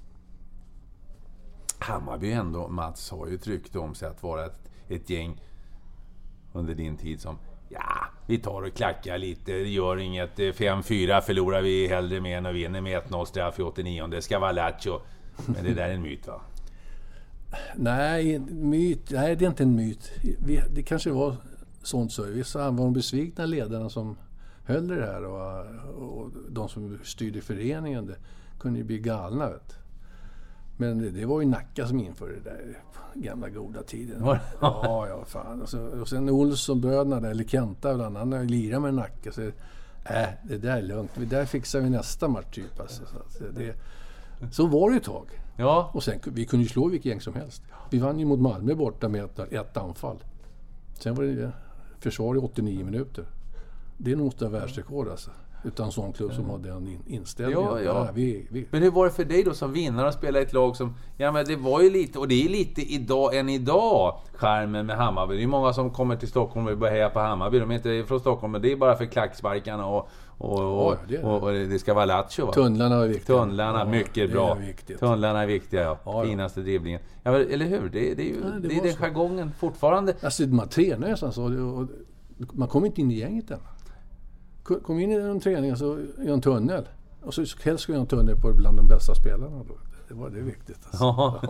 Speaker 3: Hammarby ändå, Mats, har ju tryckt om sig att vara ett, ett gäng under din tid som, ja, vi tar och klackar lite, det gör inget, fem fyra förlorar vi hellre med än och vinner med ett noll straff i åttionio, det ska vara Lacho. Men det där är en myt, va?
Speaker 4: Nej, myt, nej, det är inte en myt. Vi, det kanske var sånt så. Vissa var de besvikna ledarna som höll det här och, och de som styrde föreningen, det kunde ju bli galna, vet. Men det, det var ju Nacka som införde det där gamla goda tiden. Ja, ja, fan. Och, så, och sen Olsson-bröderna där, eller Kenta bland annat, han lirade med Nacka. Så, äh, det där är lugnt. Det där fixar vi nästa match typ. Alltså, så, det, så var det ett tag.
Speaker 3: Ja.
Speaker 4: Och sen, vi kunde ju slå vilket gäng som helst. Vi vann ju mot Malmö borta med ett, ett anfall. Sen var det försvar i åttionio minuter. Det är nog inte världsrekord alltså. Utan sån klubb som har den inställningen.
Speaker 3: Ja, ja.
Speaker 4: Ja, vi, vi.
Speaker 3: Men hur var det för dig då som vinnare att spela i ett lag som... Ja, men det var ju lite... Och det är lite idag än idag, skärmen med Hammarby. Det är många som kommer till Stockholm och börjar heja på Hammarby. De är inte från Stockholm, men det är bara för klacksparkarna och... Och, och, ja, det, är det. och, och det ska vara Lacho, va?
Speaker 4: Tunnlarna är viktiga.
Speaker 3: Tunnlarna, ja, mycket bra. Är Tunnlarna är viktiga, ja. ja Finaste dribblingen. Ja, eller hur? Det, det är ju ja, det det är den jargongen fortfarande.
Speaker 4: Alltså, man tränar nästan så. Och man kommer inte in i gänget än. Kom in i en träning så i en tunnel. Och så helst ska jag en tunnel på bland de bästa spelarna. Då. Det var det viktigt. Alltså. Ja.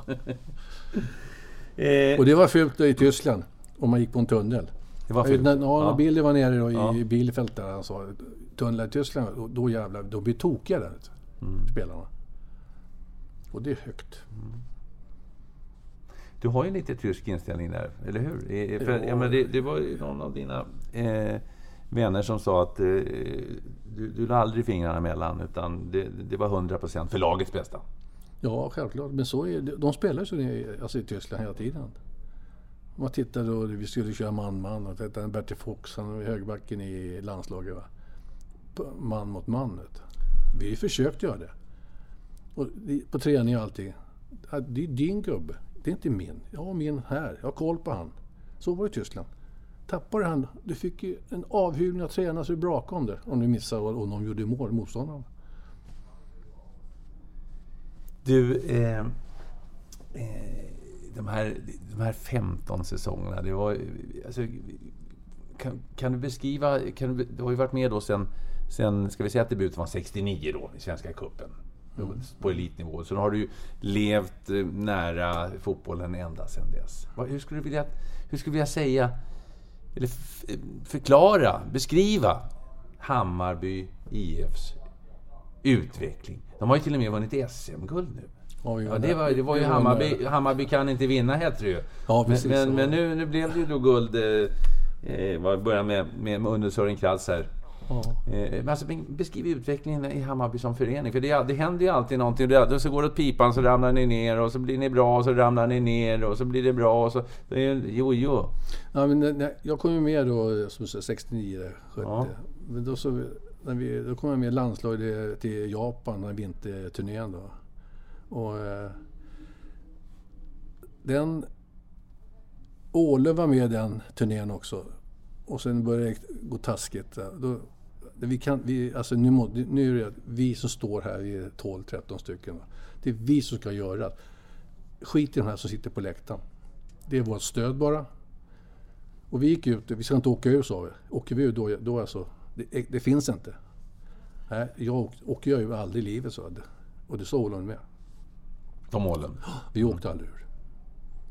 Speaker 4: Och det var fult i Tyskland om man gick på en tunnel.
Speaker 3: Det var fult.
Speaker 4: När, när
Speaker 3: ja.
Speaker 4: Billy var nere då i
Speaker 3: ja.
Speaker 4: Bielefeld där han sa tunnlar i Tyskland, då, då jävlar, då blir tokiga där mm. spelarna. Och det är högt. Mm.
Speaker 3: Du har ju lite tysk inställning där, eller hur? E, för, ja. Ja, men det, det var ju någon av dina eh, vänner som sa att eh, du, du la aldrig fingrarna emellan, utan det, det var hundra procent för lagets bästa.
Speaker 4: Ja, självklart. Men så är det, de spelar ju så i, alltså i Tyskland hela tiden. Man tittade och vi skulle köra man-man och tittade Bertil Fox, han var högbacken i landslaget, va? Man mot man. Vet. Vi försökte göra det. Och på träning och allting. Det är din gubbe. Det är inte min. Jag har min här. Jag har koll på han. Så var det i Tyskland. Tappade han. Du fick ju en avhyvling att träna så bra om det. Om du missade och någon gjorde mål motståndaren.
Speaker 3: Du, eh, eh, de, här, de här femton säsongerna, det var... Alltså, kan, kan du beskriva... Kan du, du har ju varit med då sen... Sen ska vi säga att debuten var sextionio då i Svenska cupen. Mm. På elitnivå. Så då har du ju levt nära fotbollen ända sedan dess. Hur skulle du vilja, hur skulle du vilja säga, eller f- förklara, beskriva Hammarby I F:s utveckling? De har ju till och med vunnit S M-guld nu. Ja, ja, det, var, det var ju det var Hammarby, Hammarby kan inte vinna, heter det ju.
Speaker 4: Ja, precis,
Speaker 3: men men nu, nu blev det ju då guld. Eh, var början med, med, med under Sören Kralls här. Ja. Eh, alltså, beskriv utvecklingen i Hammarby som förening, för det, det händer ju alltid någonting, och så går det åt pipan, så ramlar ni ner, och så blir ni bra, och så ramlar ni ner, och så blir det bra, och så det är jo jo.
Speaker 4: Ja, men när, jag kom ju med då som sextionio sjuttio. Ja. Men då så när vi då kom jag med landslaget till Japan när vinterturnén då. Och eh, den Åle var med den turnén också. Och sen började det gå taskigt. Då, vi kan, vi, alltså nu, må, nu är det vi som står här, vi är tolv tretton stycken. Va? Det är vi som ska göra. Skit i de här som sitter på läktaren. Det är vårt stöd bara. Och vi gick ut, vi ska inte åka ut, sa vi. Åker vi ut då, då alltså, det, det finns inte. Nej, jag åker jag ju aldrig i livet, så. Och det sa Ålen med.
Speaker 3: De målen?
Speaker 4: Vi åkte aldrig ur.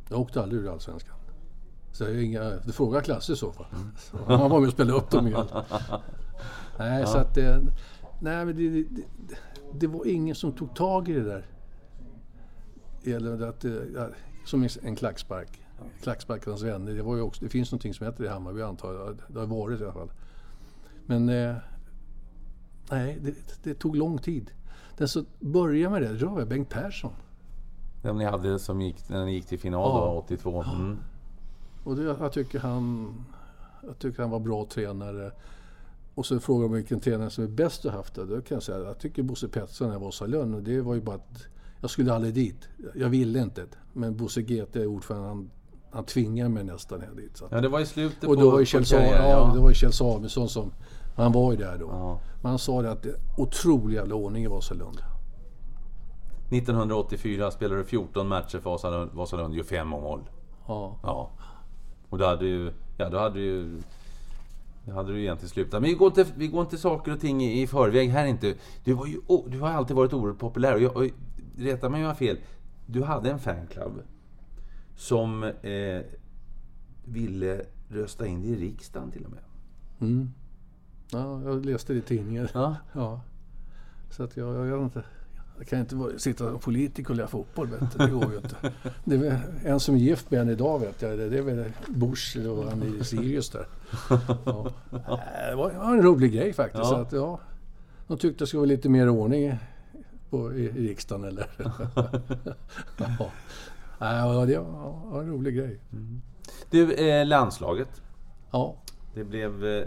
Speaker 4: Jag åkte aldrig ur Allsvenskan. Så jag inga, det frågar klass i så fall. Så han var med och spelade upp dem igen. Nej, ja. så att det, nej, men det, det, det var ingen som tog tag i det där. Eller att det, som en klackspark. Klacksparkarnas vänner. Det var ju också, det finns någonting som heter det i Hammarby, antar jag. Det har varit i alla fall. Men eh, nej, det, det tog lång tid. Den så började med det, det var Bengt Persson.
Speaker 3: Den ni hade som gick, när ni gick till final ja. då, åttiotvå. Mm.
Speaker 4: Och det, jag tycker han jag tycker han var bra tränare. Och så frågar man vilken tränare som är bäst att haft det. Då kan jag säga, jag tycker Bosse Pettersson när jag var hos Lönn. Och det var ju bara att jag skulle aldrig dit. Jag ville inte. Men Bosse G T är ordförande, han, han tvingade mig nästan ner dit. Så att,
Speaker 3: ja, det var i slutet
Speaker 4: och
Speaker 3: på,
Speaker 4: då var ju Kjell,
Speaker 3: på karriär,
Speaker 4: ja,
Speaker 3: ja.
Speaker 4: det var ju Kjell Samuelsson som, han var ju där då.
Speaker 3: Ja.
Speaker 4: Men han sa det att det otrolig jävla ordning i Vasalund.
Speaker 3: nittonhundraåttiofyra spelade du fjorton matcher för Vasalund, Vasalund ju fem mål.
Speaker 4: Ja.
Speaker 3: Ja. Och då hade ju, ja då hade ju, då hade du egentligen slutat. Men vi går inte, vi går inte saker och ting i, i förväg här inte. Du var ju, du har alltid varit oerhört populär och, jag, och rätta mig om jag har fel. Du hade en fanclub som eh, ville rösta in dig i riksdagen till och med.
Speaker 4: Mm. Ja, jag läste det i tidningar.
Speaker 3: Ja.
Speaker 4: Ja. Så att jag, jag, jag inte... Jag kan inte vara, sitta som politiker och lära fotboll, vet du. Det går ju inte. Det är väl, en som är gift med en idag, vet jag. Det är väl Bush och han är i Sirius där. Ja. Det var en rolig grej faktiskt. Ja. Så att, ja, de tyckte det skulle vara lite mer ordning på, i, i riksdagen. Eller. Ja. Ja, det var en rolig grej.
Speaker 3: Mm. Du, eh, landslaget.
Speaker 4: Ja.
Speaker 3: Det blev eh,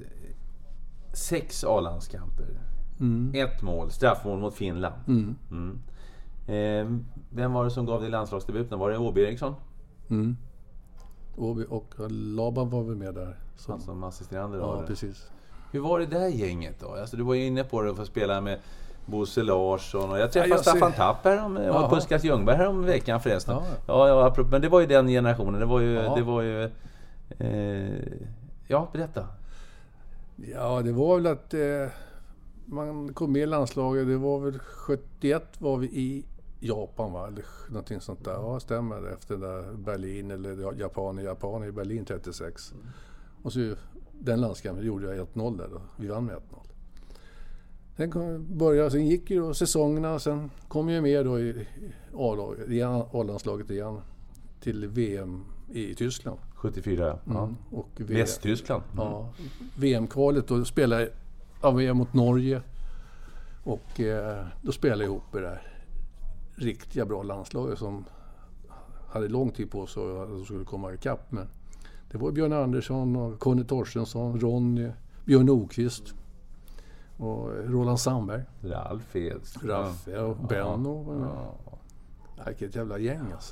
Speaker 3: sex A-landskamper. Mm. Ett mål, straffmål mot Finland. Mm. Mm. Eh, vem var det som gav dig landslagsdebuten? Var det Åby Eriksson?
Speaker 4: Mm. Åby och Laban var väl med där.
Speaker 3: Som, Han som assisterande då?
Speaker 4: Ja, precis.
Speaker 3: Hur var det där gänget då? Alltså, du var ju inne på det att få spela med Bosse Larsson och jag träffade
Speaker 4: ja, jag
Speaker 3: Staffan
Speaker 4: ser...
Speaker 3: Tapp här om, och Puskas Ljungberg här om veckan förresten.
Speaker 4: Ja.
Speaker 3: Ja, ja, men det var ju den generationen. Det var ju...
Speaker 4: Ja.
Speaker 3: Det var ju eh, ja, berätta.
Speaker 4: Ja, det var väl att... Eh... Man kom med i landslaget, det var väl sjuttioett var vi i Japan, va? Eller någonting sånt där. Ja, stämmer det. Efter där Berlin eller Japan i Japan i Berlin trettiosex. Mm. Och så den landskampen gjorde jag ett noll där då. Vi vann med ett noll. Sen kom, började, sen gick ju då säsongerna, sen kom jag med då i A-landslaget igen till V M i Tyskland.
Speaker 3: sjuttiofyra, ja.
Speaker 4: Mm. Och V M,
Speaker 3: Västtyskland. Mm.
Speaker 4: Ja, V M-kvalet då spelade ja, vi är mot Norge och eh, då spelade jag ihop i det där riktiga bra landslaget som hade lång tid på sig att de skulle komma ikapp. Men det var Björn Andersson och Conny Torstensson, Ronny, Björn Okvist och Roland Sandberg.
Speaker 3: Ralf Edström.
Speaker 4: Ralf ja, och Benno. Ja. Ja. Vilket jävla gäng alltså.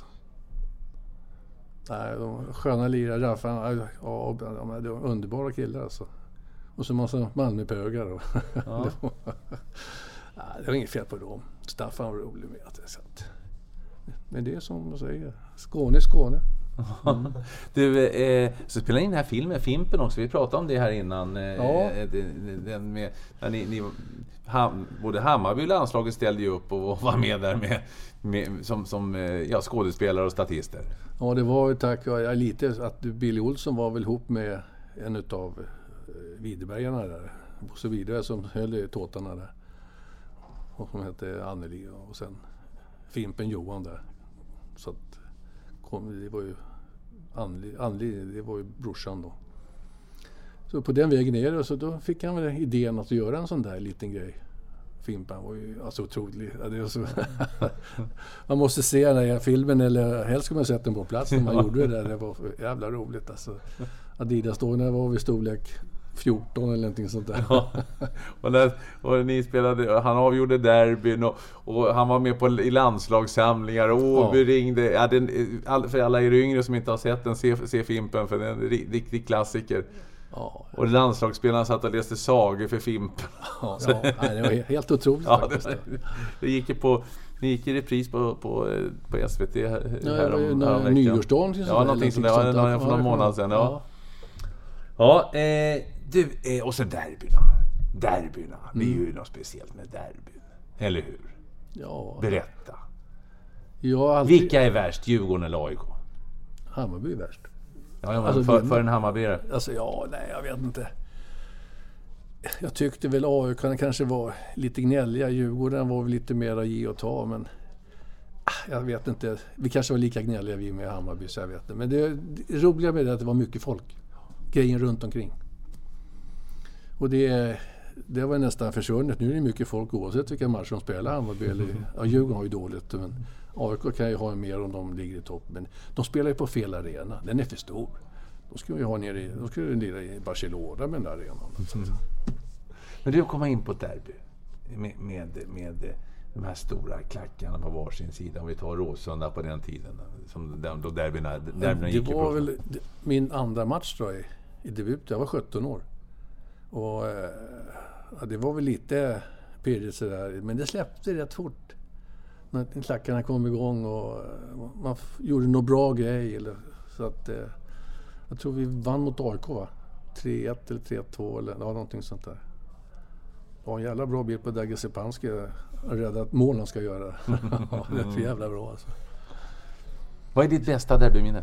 Speaker 4: Nej, de sköna lirare, Ralf, ja, ja, de är underbara killar alltså. Och så massa Malmöpögar då. Ja. det, var, ja, det var inget fel på dem. Staffan var rolig med att det satt. Men det är som man säger. Skåne, Skåne.
Speaker 3: Mm. Du, eh, så spelar in den här filmen, Fimpen också. Vi pratade om det här innan. Eh,
Speaker 4: ja.
Speaker 3: den, den med, ni, ni, ham, både Hammarby och landslaget ställde ju upp och var med där med, med, som, som ja, skådespelare och statister.
Speaker 4: Ja, det var ju tack vare lite att Billy Olsson var väl ihop med en utav Widerbergarna där. Bosse Widerberg som höll i tåtarna där. Och som hette Anneli och sen Fimpen Johan där. Så att kom, det var ju Anneli, Anneli, det var ju brorsan då. Så på den vägen är det, så då fick han väl idén att göra en sån där liten grej. Fimpen var ju alltså otrolig. Ja, det är så man måste se den här filmen, eller helst ska man sett den på plats när man gjorde det där. Det var jävla roligt alltså. Adidas då när var vi storlek fjorton eller någonting sånt där. Ja.
Speaker 3: Och, när, och ni spelade, han avgjorde derbyn och, och han var med på i landslagssamlingar och Åby ja. ringde. Ja, den, all, för alla er yngre som inte har sett den, se, se Fimpen, för den är en riktig klassiker. Ja. Och landslagsspelarna satt och läste sagor för Fimpen.
Speaker 4: Ja, ja, det var helt otroligt
Speaker 3: ja,
Speaker 4: faktiskt.
Speaker 3: Det, det gick ju på, det gick i repris på, på, på S V T här,
Speaker 4: ja,
Speaker 3: här om,
Speaker 4: om nyårsdagen.
Speaker 3: Ja, någonting som det var någon, för någon månad sedan. Ja, ja. ja eh, du, eh, och så derbyna. Derbyna, mm. det är ju något speciellt med derbyn. Eller hur?
Speaker 4: Ja.
Speaker 3: Berätta.
Speaker 4: Jag alltid...
Speaker 3: Vilka är värst, Djurgården eller A I K?
Speaker 4: Hammarby är värst.
Speaker 5: Ja, ja,
Speaker 4: Alltså,
Speaker 5: för,
Speaker 4: det-
Speaker 5: för en Hammarbyare.
Speaker 4: Alltså ja, nej jag vet inte. Jag tyckte väl A I K kanske var lite gnälliga. Djurgården var väl lite mer att ge och ta, men ah, jag vet inte. Vi kanske var lika gnälliga vi med Hammarby, så jag vet inte. Men det, det roliga med det är att det var mycket folk. Grejen runt omkring. Och det, det var nästan försvunnit. Nu är det mycket folk oavsett vilka matcher de spelar. Hammarby eller, ja, Djurgården har ju dåligt, men A I K kan ju ha mer om de ligger i topp. Men de spelar ju på fel arena. Den är för stor. Då skulle vi ha nere i, då skulle vi lira i Barcelona med den där arenan.
Speaker 5: Mm. Men du kommer in på ett derby med, med, med de här stora klackarna på varsin sida. Om vi tar Råsunda på den tiden. Som de, då derbyna, derbyna
Speaker 4: Det
Speaker 5: gick
Speaker 4: var
Speaker 5: i
Speaker 4: väl d- min andra match då i, i debut. Jag var sjutton år. Och eh, ja, det var väl lite pirrigt sådär. Men det släppte rätt fort. När klackarna kom igång och eh, man f- gjorde något bra grej. Eller, så att, eh, jag tror vi vann mot A I K, va? tre ett eller tre två eller ja, någonting sånt där. Det var en jävla bra bild på Dagge Sepanski. Rädda att målen ska göra. Ja, det är för jävla bra alltså.
Speaker 5: Vad är ditt bästa derbyminne?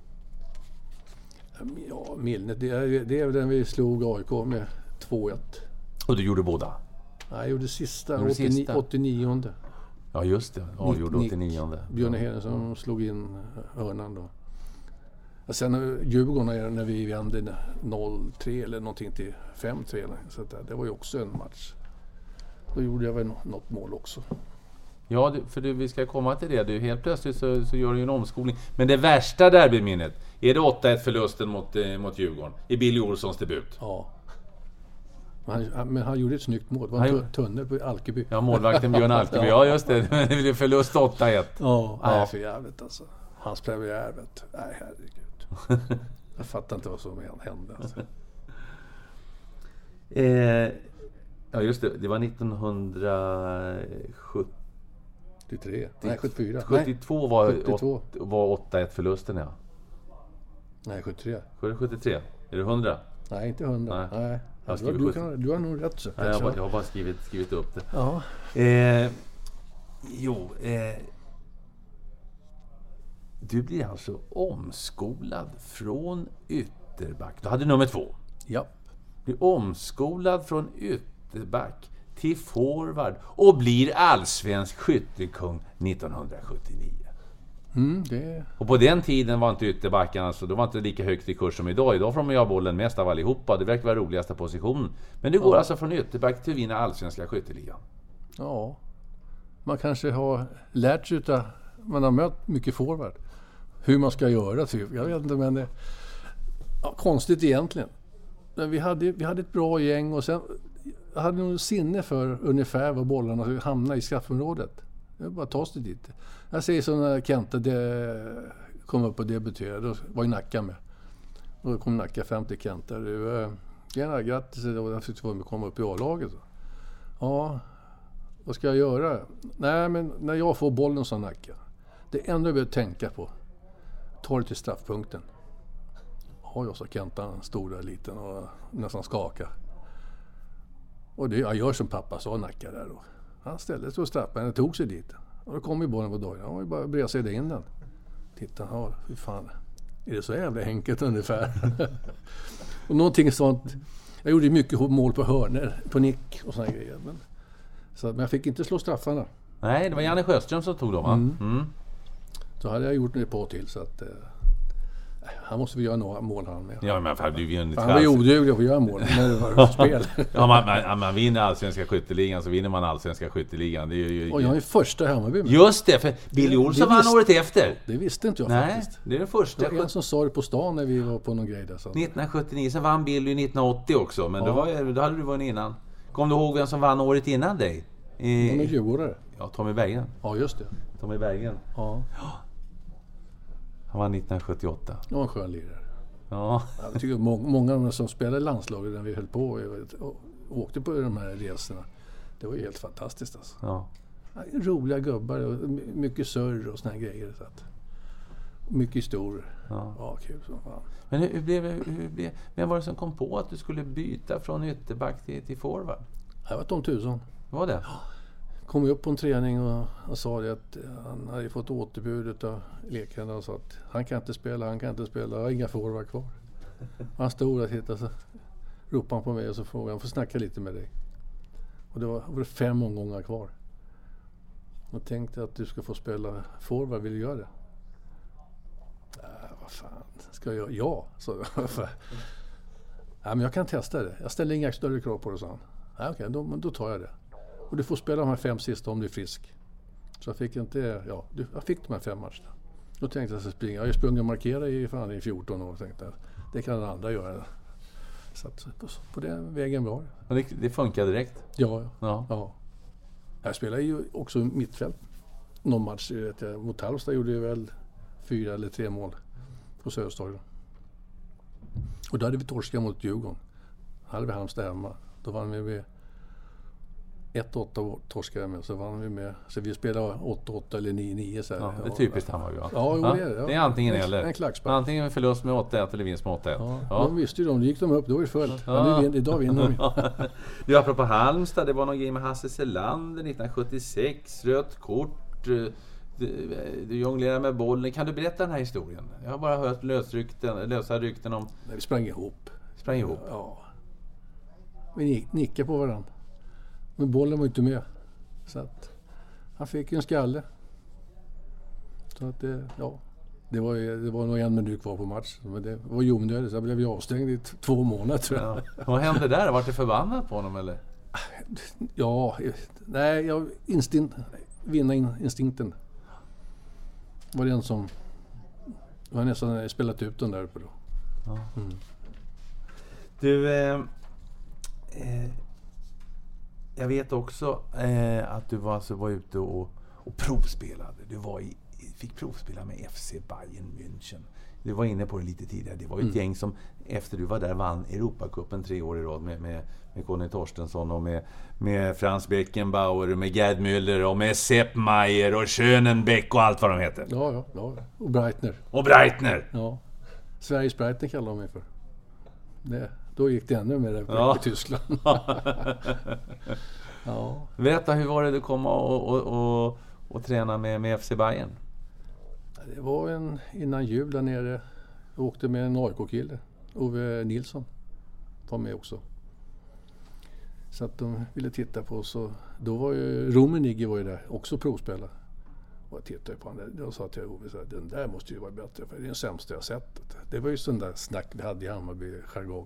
Speaker 4: Ja, Milne, det är, det är väl den vi slog A I K med två ett.
Speaker 5: Och du gjorde båda?
Speaker 4: Nej, jag gjorde sista,
Speaker 5: Gjorde
Speaker 4: åttionio,
Speaker 5: sista?
Speaker 4: åttionionde.
Speaker 5: Ja, just det. Avgjorde
Speaker 4: Nick-
Speaker 5: åttionionde.
Speaker 4: Björn Heden som slog in hörnan då. Och sen när Djurgården, när vi vände noll tre eller någonting till fem tre. Så att det var ju också en match. Då gjorde jag väl något mål också.
Speaker 5: Ja, du, för du, vi ska komma till det. Du, helt plötsligt så, så gör du ju en omskolning. Men det värsta derbyminnet, är det åtta ett förlusten mot, eh, mot Djurgården i Billy Olssons debut?
Speaker 4: Ja. Men han, men han gjorde ett snyggt mål. Det var
Speaker 5: Han
Speaker 4: en
Speaker 5: gjorde-
Speaker 4: tu- tunnel på Alkeby.
Speaker 5: Ja, målvakten Björn Alkeby. Ja, just det. Det blev förlust åtta ett.
Speaker 4: Ja,
Speaker 5: Ja.
Speaker 4: nej, för jävligt alltså. Hans premiär, vet du. Nej, herregud. Jag fattar inte vad som hände. Alltså.
Speaker 5: Eh, ja, just det. Det var nittonhundrasjuttio.
Speaker 4: sjuttiotre. Nej, sjuttiofyra.
Speaker 5: sjuttiotvå var,
Speaker 4: sjuttiotvå.
Speaker 5: åt, var åtta ett förlusten, ja.
Speaker 4: Nej, sjuttiotre.
Speaker 5: Var det sjuttiotre? Är det hundra?
Speaker 4: Nej, inte hundra.
Speaker 5: Nej.
Speaker 4: Nej.
Speaker 5: Jag har
Speaker 4: Du,
Speaker 5: skrivit
Speaker 4: du,
Speaker 5: sjuttio.
Speaker 4: kan, du har nog rätt så.
Speaker 5: Nej, jag, har bara, jag har bara skrivit, skrivit upp det.
Speaker 4: Ja.
Speaker 5: Eh, jo, eh, du blir alltså omskolad från ytterback. Du hade nummer två.
Speaker 4: Ja.
Speaker 5: Blir omskolad från ytterback till forward och blir allsvensk skyttekung nittonhundrasjuttionio.
Speaker 4: Mm, det...
Speaker 5: Och på den tiden var inte ytterbackarna, alltså, då var inte lika högt i kurs som idag. Idag får de göra bollen mest av allihopa. Det verkar vara roligaste positionen. Men det går
Speaker 4: Ja.
Speaker 5: alltså från ytterback till att vinna allsvenska skytteligan.
Speaker 4: Ja. Man kanske har lärt sig utav... Man har mött mycket forward. Hur man ska göra, typ. Jag vet inte, men... Det, ja, konstigt egentligen. Men vi hade, vi hade ett bra gäng och sen... Jag hade nog sinne för ungefär var bollarna skulle hamna i straffområdet. Det var bara att ta sig dit. Jag säger så när Kente det kom upp och debuterade, då var ju Nacka med. Och då kom Nacka fram till Kente. Du, äh, gärna grattis, jag fick komma upp i A-laget. Ja, vad ska jag göra? Nej, men när jag får bollen som Nacka, det enda jag behöver tänka på, ta det till straffpunkten. Ja, jag sa Kenta, han stod där liten och nästan skakade. Och det, jag gör som pappa sa, Nacka där då. Han ställde sig och straffade, han tog sig dit. Och då kom ju bollen på dagen. Han var ju bara bredvid sig in den. Titta, ja, hur fan. Är det så jävla enkelt ungefär? Och någonting sånt. Jag gjorde mycket mål på hörner, på nick och såna grejer. Men, så, men jag fick inte slå straffarna.
Speaker 5: Nej, det var Janne Sjöström som tog dem, va?
Speaker 4: Mm.
Speaker 5: Mm.
Speaker 4: Så hade jag gjort det på till så att... Eh, han måste vi göra några mål han med.
Speaker 5: Ja, men fan, du vinner
Speaker 4: Han var ju oduglig för att göra mål när det var spel.
Speaker 5: Ja, man, man, man vinner allsvenska skytteligan så vinner man allsvenska skytteligan. Det är ju,
Speaker 4: Och jag är ju första Hammarby med.
Speaker 5: just det, för Billy Olsson
Speaker 4: det
Speaker 5: vann
Speaker 4: visst-
Speaker 5: året efter.
Speaker 4: Det visste inte jag
Speaker 5: Nej,
Speaker 4: faktiskt.
Speaker 5: det är den
Speaker 4: Det
Speaker 5: första.
Speaker 4: var en som sa det på stan när vi var på någon grej där. Så.
Speaker 5: nittonhundrasjuttionio, sen vann Billy nittonhundraåttio också. Men
Speaker 4: Ja.
Speaker 5: då, var, då hade du vunnit innan. Kom du ihåg vem som vann året innan dig? I,
Speaker 4: De är djurgårdare.
Speaker 5: ja, Tommy Berggren.
Speaker 4: Ja, just det.
Speaker 5: Tommy Berggren.
Speaker 4: Ja,
Speaker 5: Han vann nittonhundrasjuttioåtta.
Speaker 4: det var en skön lirare.
Speaker 5: Ja.
Speaker 4: Jag tycker må- många av de som spelade i landslaget när vi höll på och, och åkte på de här resorna. Det var ju helt fantastiskt alltså.
Speaker 5: ja.
Speaker 4: Ja, roliga gubbar och my- mycket surr och såna här grejer. Så att, mycket historier.
Speaker 5: Ja.
Speaker 4: Ja, kul som fan.
Speaker 5: Men hur, hur blev, hur blev, vem var det som kom på att du skulle byta från ytterback till, till forward?
Speaker 4: Det var Tom Tuson.
Speaker 5: Vad var det?
Speaker 4: kom upp på en träning och, och sa det att han hade fått återbud av lekarna och sa att han kan inte spela, han kan inte spela, jag har inga forward kvar. Han stod och tittade, så ropade han på mig och så frågade han, får snacka lite med dig. Och det var, var det fem omgångar kvar. Och tänkte att du ska få spela forward, vill du göra det? Äh, vad fan, ska jag göra? Ja, så ja, men jag kan testa det. Jag ställer inga större krav på det, sa han. Ja, okej, då, då tar jag det. Och du får spela de här fem sista om du är frisk. Så jag fick inte, ja, jag fick de här fem matcherna. Då tänkte jag att jag ska springa. Jag har sprungit och markerat i, fan, i fjorton år och tänkte att det kan den andra göra. Så att, på den vägen var det.
Speaker 5: Men det, det funkar direkt?
Speaker 4: Ja, ja.
Speaker 5: ja.
Speaker 4: ja. Jag spelade ju också mittfält. Någon match vet jag, mot Halmstad gjorde jag väl fyra eller tre mål på Söderstadion. Och då hade vi torskat mot Djurgården. Hade vi Halmstad hemma. Då vann vi med ett åtta torskade med, så vann vi med. Så vi spelade åtta åtta eller nio nio. Så här.
Speaker 5: Ja, det är typiskt Hammarby. Ja,
Speaker 4: ja,
Speaker 5: ja,
Speaker 4: det är det. Ja.
Speaker 5: Det är antingen
Speaker 4: en,
Speaker 5: eller.
Speaker 4: En klackspark.
Speaker 5: Antingen förlust med åtta ett eller vinst med åtta ett.
Speaker 4: Ja,
Speaker 5: ja.
Speaker 4: De visste ju de. Då gick de upp, då var det fullt.
Speaker 5: Ja.
Speaker 4: Men nu, idag vinner de.
Speaker 5: Du, apropå Halmstad, det var någon grej med Hasse Selander nittonhundrasjuttiosex. Rött kort. Du, du jonglerar med bollen. Kan du berätta den här historien? Jag har bara hört lösrykten, lösa rykten om...
Speaker 4: Nej, vi sprang ihop.
Speaker 5: Sprang ihop?
Speaker 4: Ja. Vi nickade på varandra. Men bollen var inte med. Så att han fick en skalle. Så att det, ja. Det var, det var nog en minut kvar på match. Men det var ju onödigt. Så jag blev avstängd i t- två månader tror jag.
Speaker 5: Ja. Vad hände där? Var det förbannad på honom eller?
Speaker 4: Ja, nej, jag instinkt, vinna in, instinkten. Var det en som jag har nästan spelat ut den där uppe då.
Speaker 5: Ja.
Speaker 4: Mm.
Speaker 5: Du, eh, eh, jag vet också eh, att du var, alltså, var ute och, och provspelade. Du var i, fick provspela med F C Bayern München. Du var inne på det lite tidigare. Det var ju ett mm. gäng som efter du var där vann Europacupen tre år i rad med, med, med Conny Torstensson och med, med Franz Beckenbauer, med Gerd Müller och med Sepp Maier och Schönenbeck och allt vad de heter.
Speaker 4: Ja, ja, ja. Och Breitner.
Speaker 5: Och Breitner!
Speaker 4: Ja. Sveriges Breitner kallar de mig för. Det, då gick det ännu mer
Speaker 5: ja.
Speaker 4: i Tyskland. Ja.
Speaker 5: Berätta, hur var det du kom och, och, och, och träna med, med F C Bayern?
Speaker 4: Det var en innan jul där nere. Jag åkte med en A I K-kille. Ove Nilsson var med också. Så att de ville titta på oss. Och då var ju Rummenigge var ju där, också provspelare. Och jag tittade på honom. Då sa jag till Ove så här, den där måste ju vara bättre för det är den sämsta jag sett. Det var ju sån där snack vi hade i Hammarby, jargong.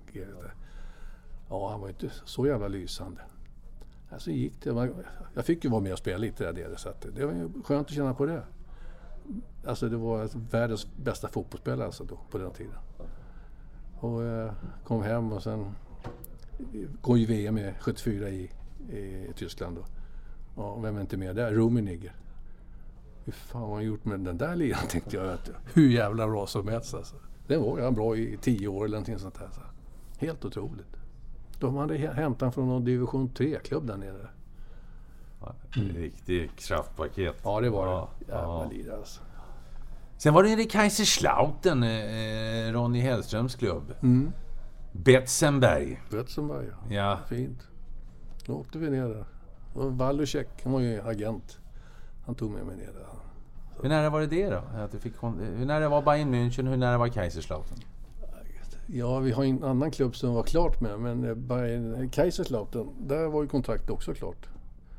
Speaker 4: Ja, han var inte så jävla lysande. Alltså gick det. Jag fick ju vara med och spela lite där nere, så att det var ju skönt att känna på det. Alltså det var världens bästa fotbollsspelare alltså då, på den tiden. Och eh, kom hem och sen går ju V M sjuttiofyra i, i Tyskland då. Och vem är inte med där? Rummenigge. Hur fan har han gjort med den där ligan, tänkte jag. Att, hur jävla bra som helst alltså. Den var ju bra i tio år eller någonting sånt där. Så. Helt otroligt. De hade hämtat från någon division tre-klubb där nere.
Speaker 5: Ja, mm. Riktigt kraftpaket.
Speaker 4: Ja, det var
Speaker 5: ja,
Speaker 4: det. Jävla
Speaker 5: ja.
Speaker 4: lira alltså.
Speaker 5: Sen var det i Kaiserslautern, eh, Ronny Hellströms klubb.
Speaker 4: Mm.
Speaker 5: Betzenberg.
Speaker 4: Betzenberg, ja.
Speaker 5: Ja.
Speaker 4: Fint. Då åkte vi ner där. Och Waluszek, han var ju agent. Han tog med mig ner där. Så.
Speaker 5: Hur nära var det det då? Att du fick, hur nära var Bayern München, hur nära var Kaiserslautern?
Speaker 4: Ja, vi har en annan klubb som var klart med, men Bayern, Kaiserslautern, där var ju kontraktet också klart.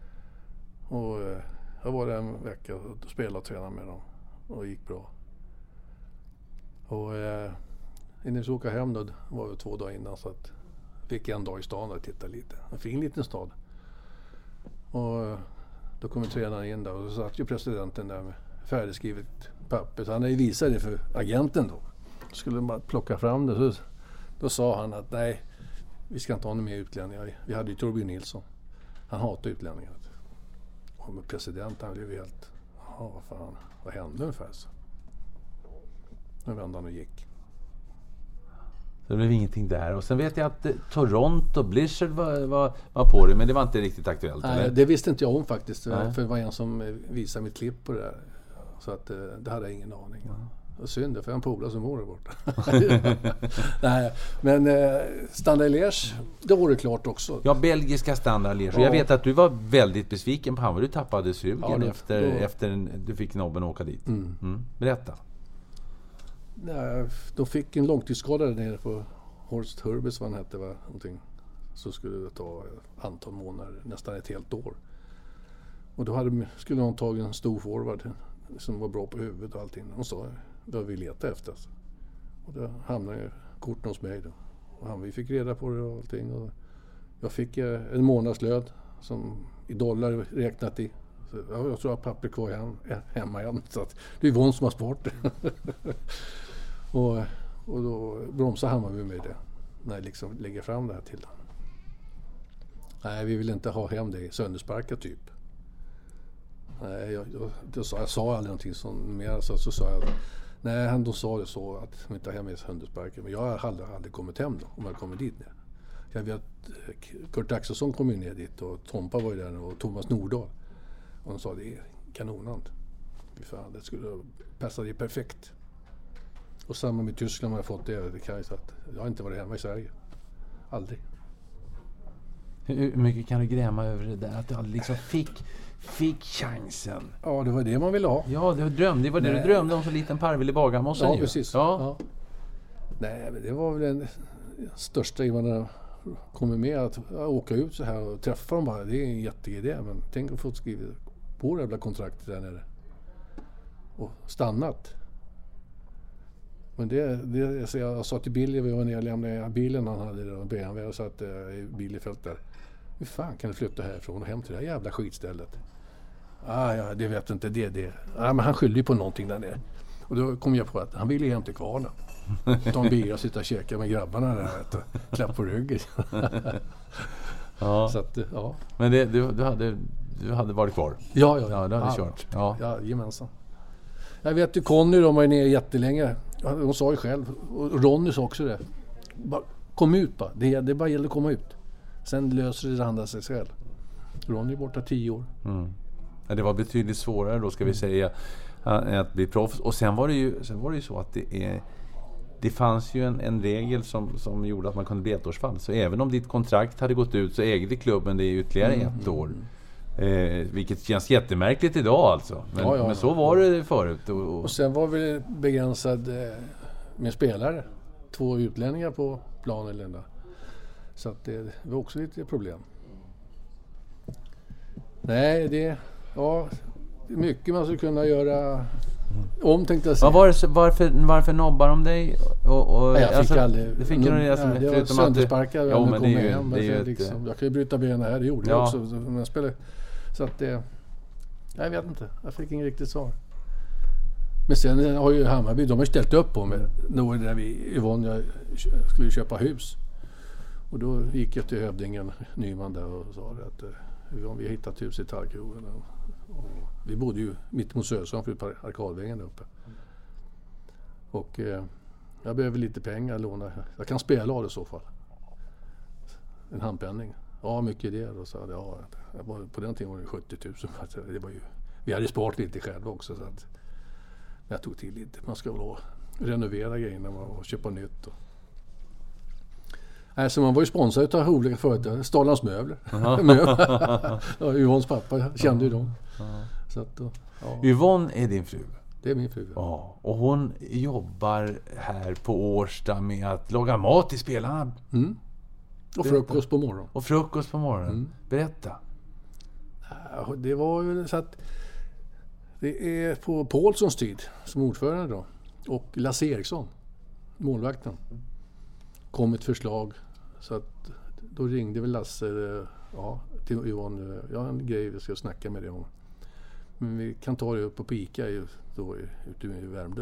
Speaker 4: Och eh, jag var där en vecka och spelade och tränade med dem. Och det gick bra. Och eh, innan vi åka hem då var det två dagar innan, så att fick en dag i stan och titta lite. En fin liten stad. Och eh, då kom tränaren in där och så satt ju presidenten där med färdigskrivet papper. Så han hade ju visat det för agenten då. Skulle man plocka fram det, så då sa han att nej, vi ska inte ha någon mer utlänningar. Vi hade ju Torbjörn Nilsson. Han hatar utlänningar. Och med presidenten blev vi helt, ja vad fan, vad hände ungefär så? Nu vände han och gick.
Speaker 5: Så det blev ingenting där. Och sen vet jag att eh, Toronto, Blizzard var, var, var på det, men det var inte riktigt aktuellt.
Speaker 4: Nej,
Speaker 5: eller?
Speaker 4: det visste inte jag om faktiskt.
Speaker 5: Nej.
Speaker 4: För det var en som visade mitt klipp på det där. Så att, det hade jag ingen aning om. Synd, för han polade som mor är borta. Nej, men eh, Standard Liège, det var det klart också.
Speaker 5: Ja, belgiska Standard Liège. Ja. Jag vet att du var väldigt besviken på han. Du tappade sugen ja, då, efter, då... efter en, du fick nobben åka dit. Mm. Mm. Berätta.
Speaker 4: Nej, de fick en långtidsskada där nere på Horst Herbes, vad han hette, va? Någonting. Så skulle det ta ett antal månader, nästan ett helt år. Och då hade, skulle de tagit en stor forward som var bra på huvudet och allting. De sa, vad vi letade efter. Alltså. Och då hamnade korten hos mig då. Och han, vi fick reda på det och allting. Och jag fick en månadslön som i dollar räknat i. Så jag tror att papper kvar hem, hemma igen. Så att det är Yvonne som har sport. och, och då bromsade Hammarby med det. När jag liksom lägger fram det här till dem. Nej, vi vill inte ha hem det i söndersparka typ. Nej, jag, jag, jag, sa, jag sa aldrig någonting som mer, så, så sa jag att, nej, han då sa det så att de inte har hem i söndersparka, men jag hade aldrig, aldrig kommit hem då, om jag kommit dit ner. Jag vet, Kurt Axelsson kom ju ner dit och Tompa var ju där och Thomas Nordahl. Och de sa, det är kanonand. Fan, det skulle passa det perfekt. Och samma med Tyskland har jag fått det, det kan jag säga att jag har inte varit hemma i Sverige. Aldrig.
Speaker 5: Hur mycket kan du gräma över det där? Att du aldrig liksom fick, fick chansen.
Speaker 4: Ja, det var det man ville ha.
Speaker 5: Ja, det var, dröm, det, var det du drömde om som liten parvel i Bagarmossen.
Speaker 4: Ja,
Speaker 5: ju.
Speaker 4: Precis.
Speaker 5: Ja.
Speaker 4: Ja. Nej, men det var väl den största i man kommer med att åka ut så här och träffa dem bara. Det är en jätteidé, men tänk att få skriva på det jävla kontraktet där nere. Och stannat. Men det, det så jag sa till Billy, vi var nere och lämnade bilen han hade där, B M W, och satt i bilfält där. Hur fan kan du flytta härifrån och hem till det här jävla skitstället? Ah, ja, det vet inte, det det. Ah, men han skyllde ju på någonting där nere. Och då kom jag på att han ville hem till Kvarnen. Ta en bira och sitta och käka med grabbarna där och klapp på ryggen.
Speaker 5: Ja.
Speaker 4: Så att, ja.
Speaker 5: Men det, du, du, hade, du hade varit kvar?
Speaker 4: Ja, ja.
Speaker 5: Ja, du hade
Speaker 4: ja,
Speaker 5: kört. Ja,
Speaker 4: ja gemensamt. Jag vet ju Conny, de var ju nere jättelänge. Hon sa ju själv, och Ronny sa också det. Bara, kom ut bara. Det, det bara gäller att komma ut. Sen löser det andra sig själv. Ronny är borta tio år.
Speaker 5: Mm. Ja, det var betydligt svårare då, ska vi säga, att bli proffs. Och sen var det ju, sen var det ju så att det är... Det fanns ju en, en regel som, som gjorde att man kunde bli ettårsfall. Så även om ditt kontrakt hade gått ut så ägde klubben det i ytterligare mm. ett år. Eh, vilket känns jättemärkligt idag alltså. Men, ja, ja, men så var det förut. Och, och...
Speaker 4: och sen var vi begränsad eh, med spelare. Två utlänningar på planen eller så att det, det var också lite problem. Nej, det... Ja, det är mycket man skulle kunna göra om, tänkte jag säga.
Speaker 5: Ja, var, varför, varför nobbar de dig? Och, och,
Speaker 4: Nej, jag fick
Speaker 5: alltså,
Speaker 4: aldrig...
Speaker 5: Det fick
Speaker 4: no,
Speaker 5: ju alltså,
Speaker 4: ja, jag var söndersparkad och kom hem. Det är liksom, jag kan ju bryta benen här, det gjorde ja. jag också. Men jag spelade, så att det... Jag vet inte, jag fick ingen riktigt svar. Men sen har ju Hammarby, de har ställt upp på mig. Då där vi, Yvonne, jag skulle köpa hus. Och då gick jag till hövdingen Nyman där och sa att Yvonne, vi har hittat hus i Tallkrogen. Vi bodde ju mitt mot Söderström för på arkadvägen där uppe. Och eh, jag behöver lite pengar, låna. Jag kan spela av det i så fall. En handpenning. Ja, mycket det. Och så, ja, jag var, på den tiden var det sjuttio tusen. Det var ju, vi hade sparat lite själva också. Så att, men jag tog till lite. Man ska väl ha, renovera grejerna och köpa nytt. Och. Alltså man var ju sponsrad av olika företag. Stalans möbler. Ja, Yvonnes pappa kände ju dem. Så att, ja.
Speaker 5: Yvonne är din fru?
Speaker 4: Det är min fru.
Speaker 5: Ja. Och hon jobbar här på Årsta med att laga mat till spelarna.
Speaker 4: Mm. Och frukost på morgonen.
Speaker 5: Och frukost på morgonen. Mm. Berätta.
Speaker 4: Ja, det var ju så att det är på Paulssons tid som ordförande då. Och Lasse Eriksson, målvakten, kom ett förslag. Så att då ringde väl Lasse ja, till Yvonne. Jag har en grej vi ska snacka med dig om. Men vi kan ta det upp på Ica då ute i Värmdö.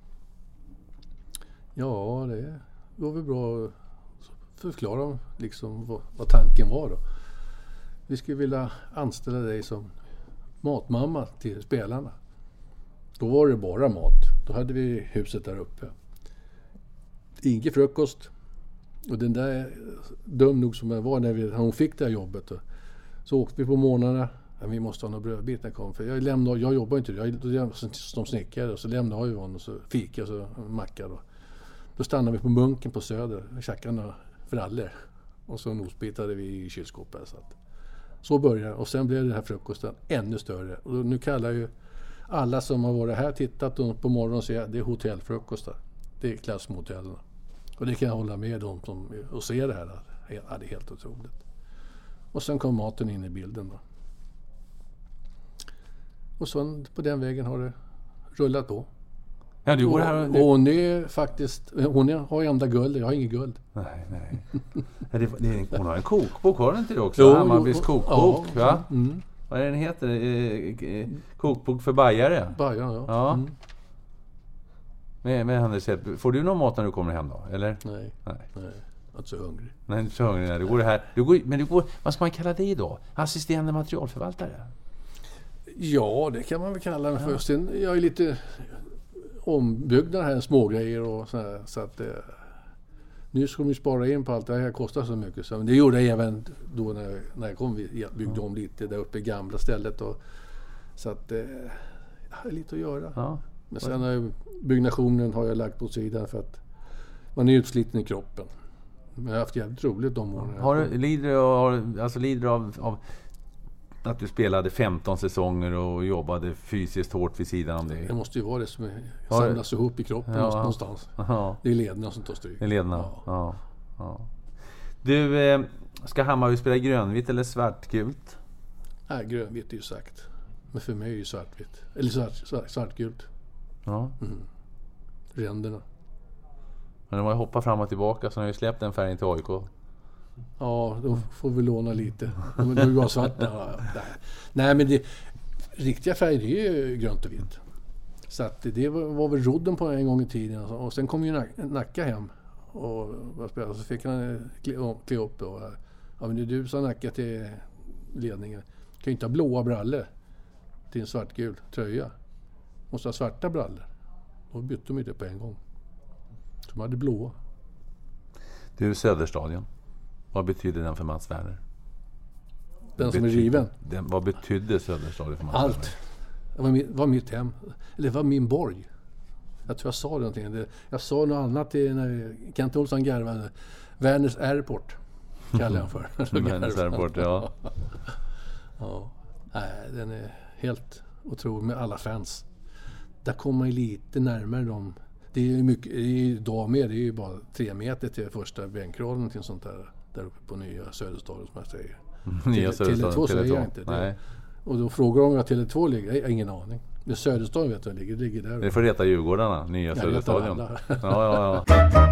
Speaker 4: Ja, det går väl bra att förklara liksom vad, vad tanken var då. Vi skulle vilja anställa dig som matmamma till spelarna. Då var det bara mat. Då hade vi huset där uppe. Ingen frukost. Och den där, dum nog som jag var när, vi, när hon fick det här jobbet. Då, så åkte vi på morgnarna Men vi måste ha några brödbit när jag kom. För jag, lämnade, jag jobbar inte, jag jobbade som snickare. Så lämnade jag honom och så fika och så macka. Då. då stannade vi på Munken på Söder. Vi käkade några frallor. Och så nosbitade vi i kylskåpet. Så, att, så började och sen blev det här frukosten ännu större. Och nu kallar ju alla som har varit här tittat på morgonen och säger att det är hotellfrukostar. Det är klassmotellerna. Och det kan jag hålla med om som och se det här. Ja, det är helt otroligt. Och sen kom maten in i bilden då. Och så på den vägen har det rullat på.
Speaker 5: Ja, du går här och...
Speaker 4: och hon är faktiskt, hon har ju enda guld, jag har inget guld.
Speaker 5: Nej, nej. det, det, hon har en kokbok, har den inte det också?
Speaker 4: Jo,
Speaker 5: Hammarbys kokbok,
Speaker 4: ja,
Speaker 5: va?
Speaker 4: Mm.
Speaker 5: Vad är den heter? Eh, kokbok för bajare?
Speaker 4: Bajare, ja.
Speaker 5: ja.
Speaker 4: Mm.
Speaker 5: Med, med hennes hjälp. Får du någon mat när du kommer hem då? Eller?
Speaker 4: Nej, nej. nej. Jag är inte så hungrig.
Speaker 5: Nej, inte så hungrig. Nej. Du går här. Du går, men du går, vad ska man kalla dig då? Assisterande materialförvaltare?
Speaker 4: Ja, det kan man väl kalla mig för. Ja. Sen jag är lite ombyggnad här, smågrejer och sådär. Så att eh, nu ska de ju spara in på allt det här, kostar så mycket. Så, men det gjorde jag även då när, när jag kom, vi byggde om lite där uppe i gamla stället. Och, så att eh, jag har lite att göra. Ja. Men sen har jag, byggnationen har jag lagt på sidan för att man är utsliten i kroppen. Men jag har haft jävligt roligt de åren.
Speaker 5: Har du, lider, av, alltså lider av, av att du spelade femton säsonger och jobbade fysiskt hårt vid sidan om det?
Speaker 4: Det måste ju vara det som är, samlas ihop i kroppen ja. någonstans. Ja. Det är lederna som tar stryk.
Speaker 5: Det är lederna, ja. Ja. Ja. Du, eh, ska Hammarby spela grönvitt eller svartgult?
Speaker 4: Nej, grönvitt är ju sagt. Men för mig är ju svartvitt. Eller svart, svart, svartgult.
Speaker 5: Ja.
Speaker 4: Mm. Ränderna.
Speaker 5: Men de har ju hoppat fram och tillbaka så har ju släppt den färgen till A I K.
Speaker 4: Ja, då får vi låna lite. Men det var svart. Ja, nej. nej, men det riktiga färger är ju grönt och vitt. Så att det var, var väl rodden på en gång i tiden. Och sen kom ju Nacka hem. Och så fick han klä upp. Och, ja, men det är du som Nacka till ledningen. Du kan ju inte ha blåa brallor till en svartgul tröja. Måste ha svarta brallor. Då bytte de ju det på en gång. De hade blåa.
Speaker 5: Du, Söderstadion. Vad betyder den för Mats Werner?
Speaker 4: Den som är riven?
Speaker 5: Den, vad betydde Söderstadion för Mats
Speaker 4: Allt.
Speaker 5: Werner?
Speaker 4: Det var, min, var mitt hem. Eller det var min borg. Jag tror jag sa det någonting. Det, jag sa något annat till när Kent Olsson garvade. Werners Airport kallar jag för.
Speaker 5: Werners Airport, ja.
Speaker 4: Ja. Nej, den är helt otrolig med alla fans. Där kommer man lite närmare dem. Det är ju mycket, det är ju idag med, det är ju bara tre meter till första bänkraden till sånt där, där uppe på nya Söderstadion som jag säger.
Speaker 5: Nya
Speaker 4: Tele två säger jag inte. Det, och då frågar de om jag Tele två ligger, jag har ingen aning. Det är Söderstadion vet jag ligger, det ligger där.
Speaker 5: Det får reta Djurgårdarna, nya Söderstadion. Ja, ja, ja.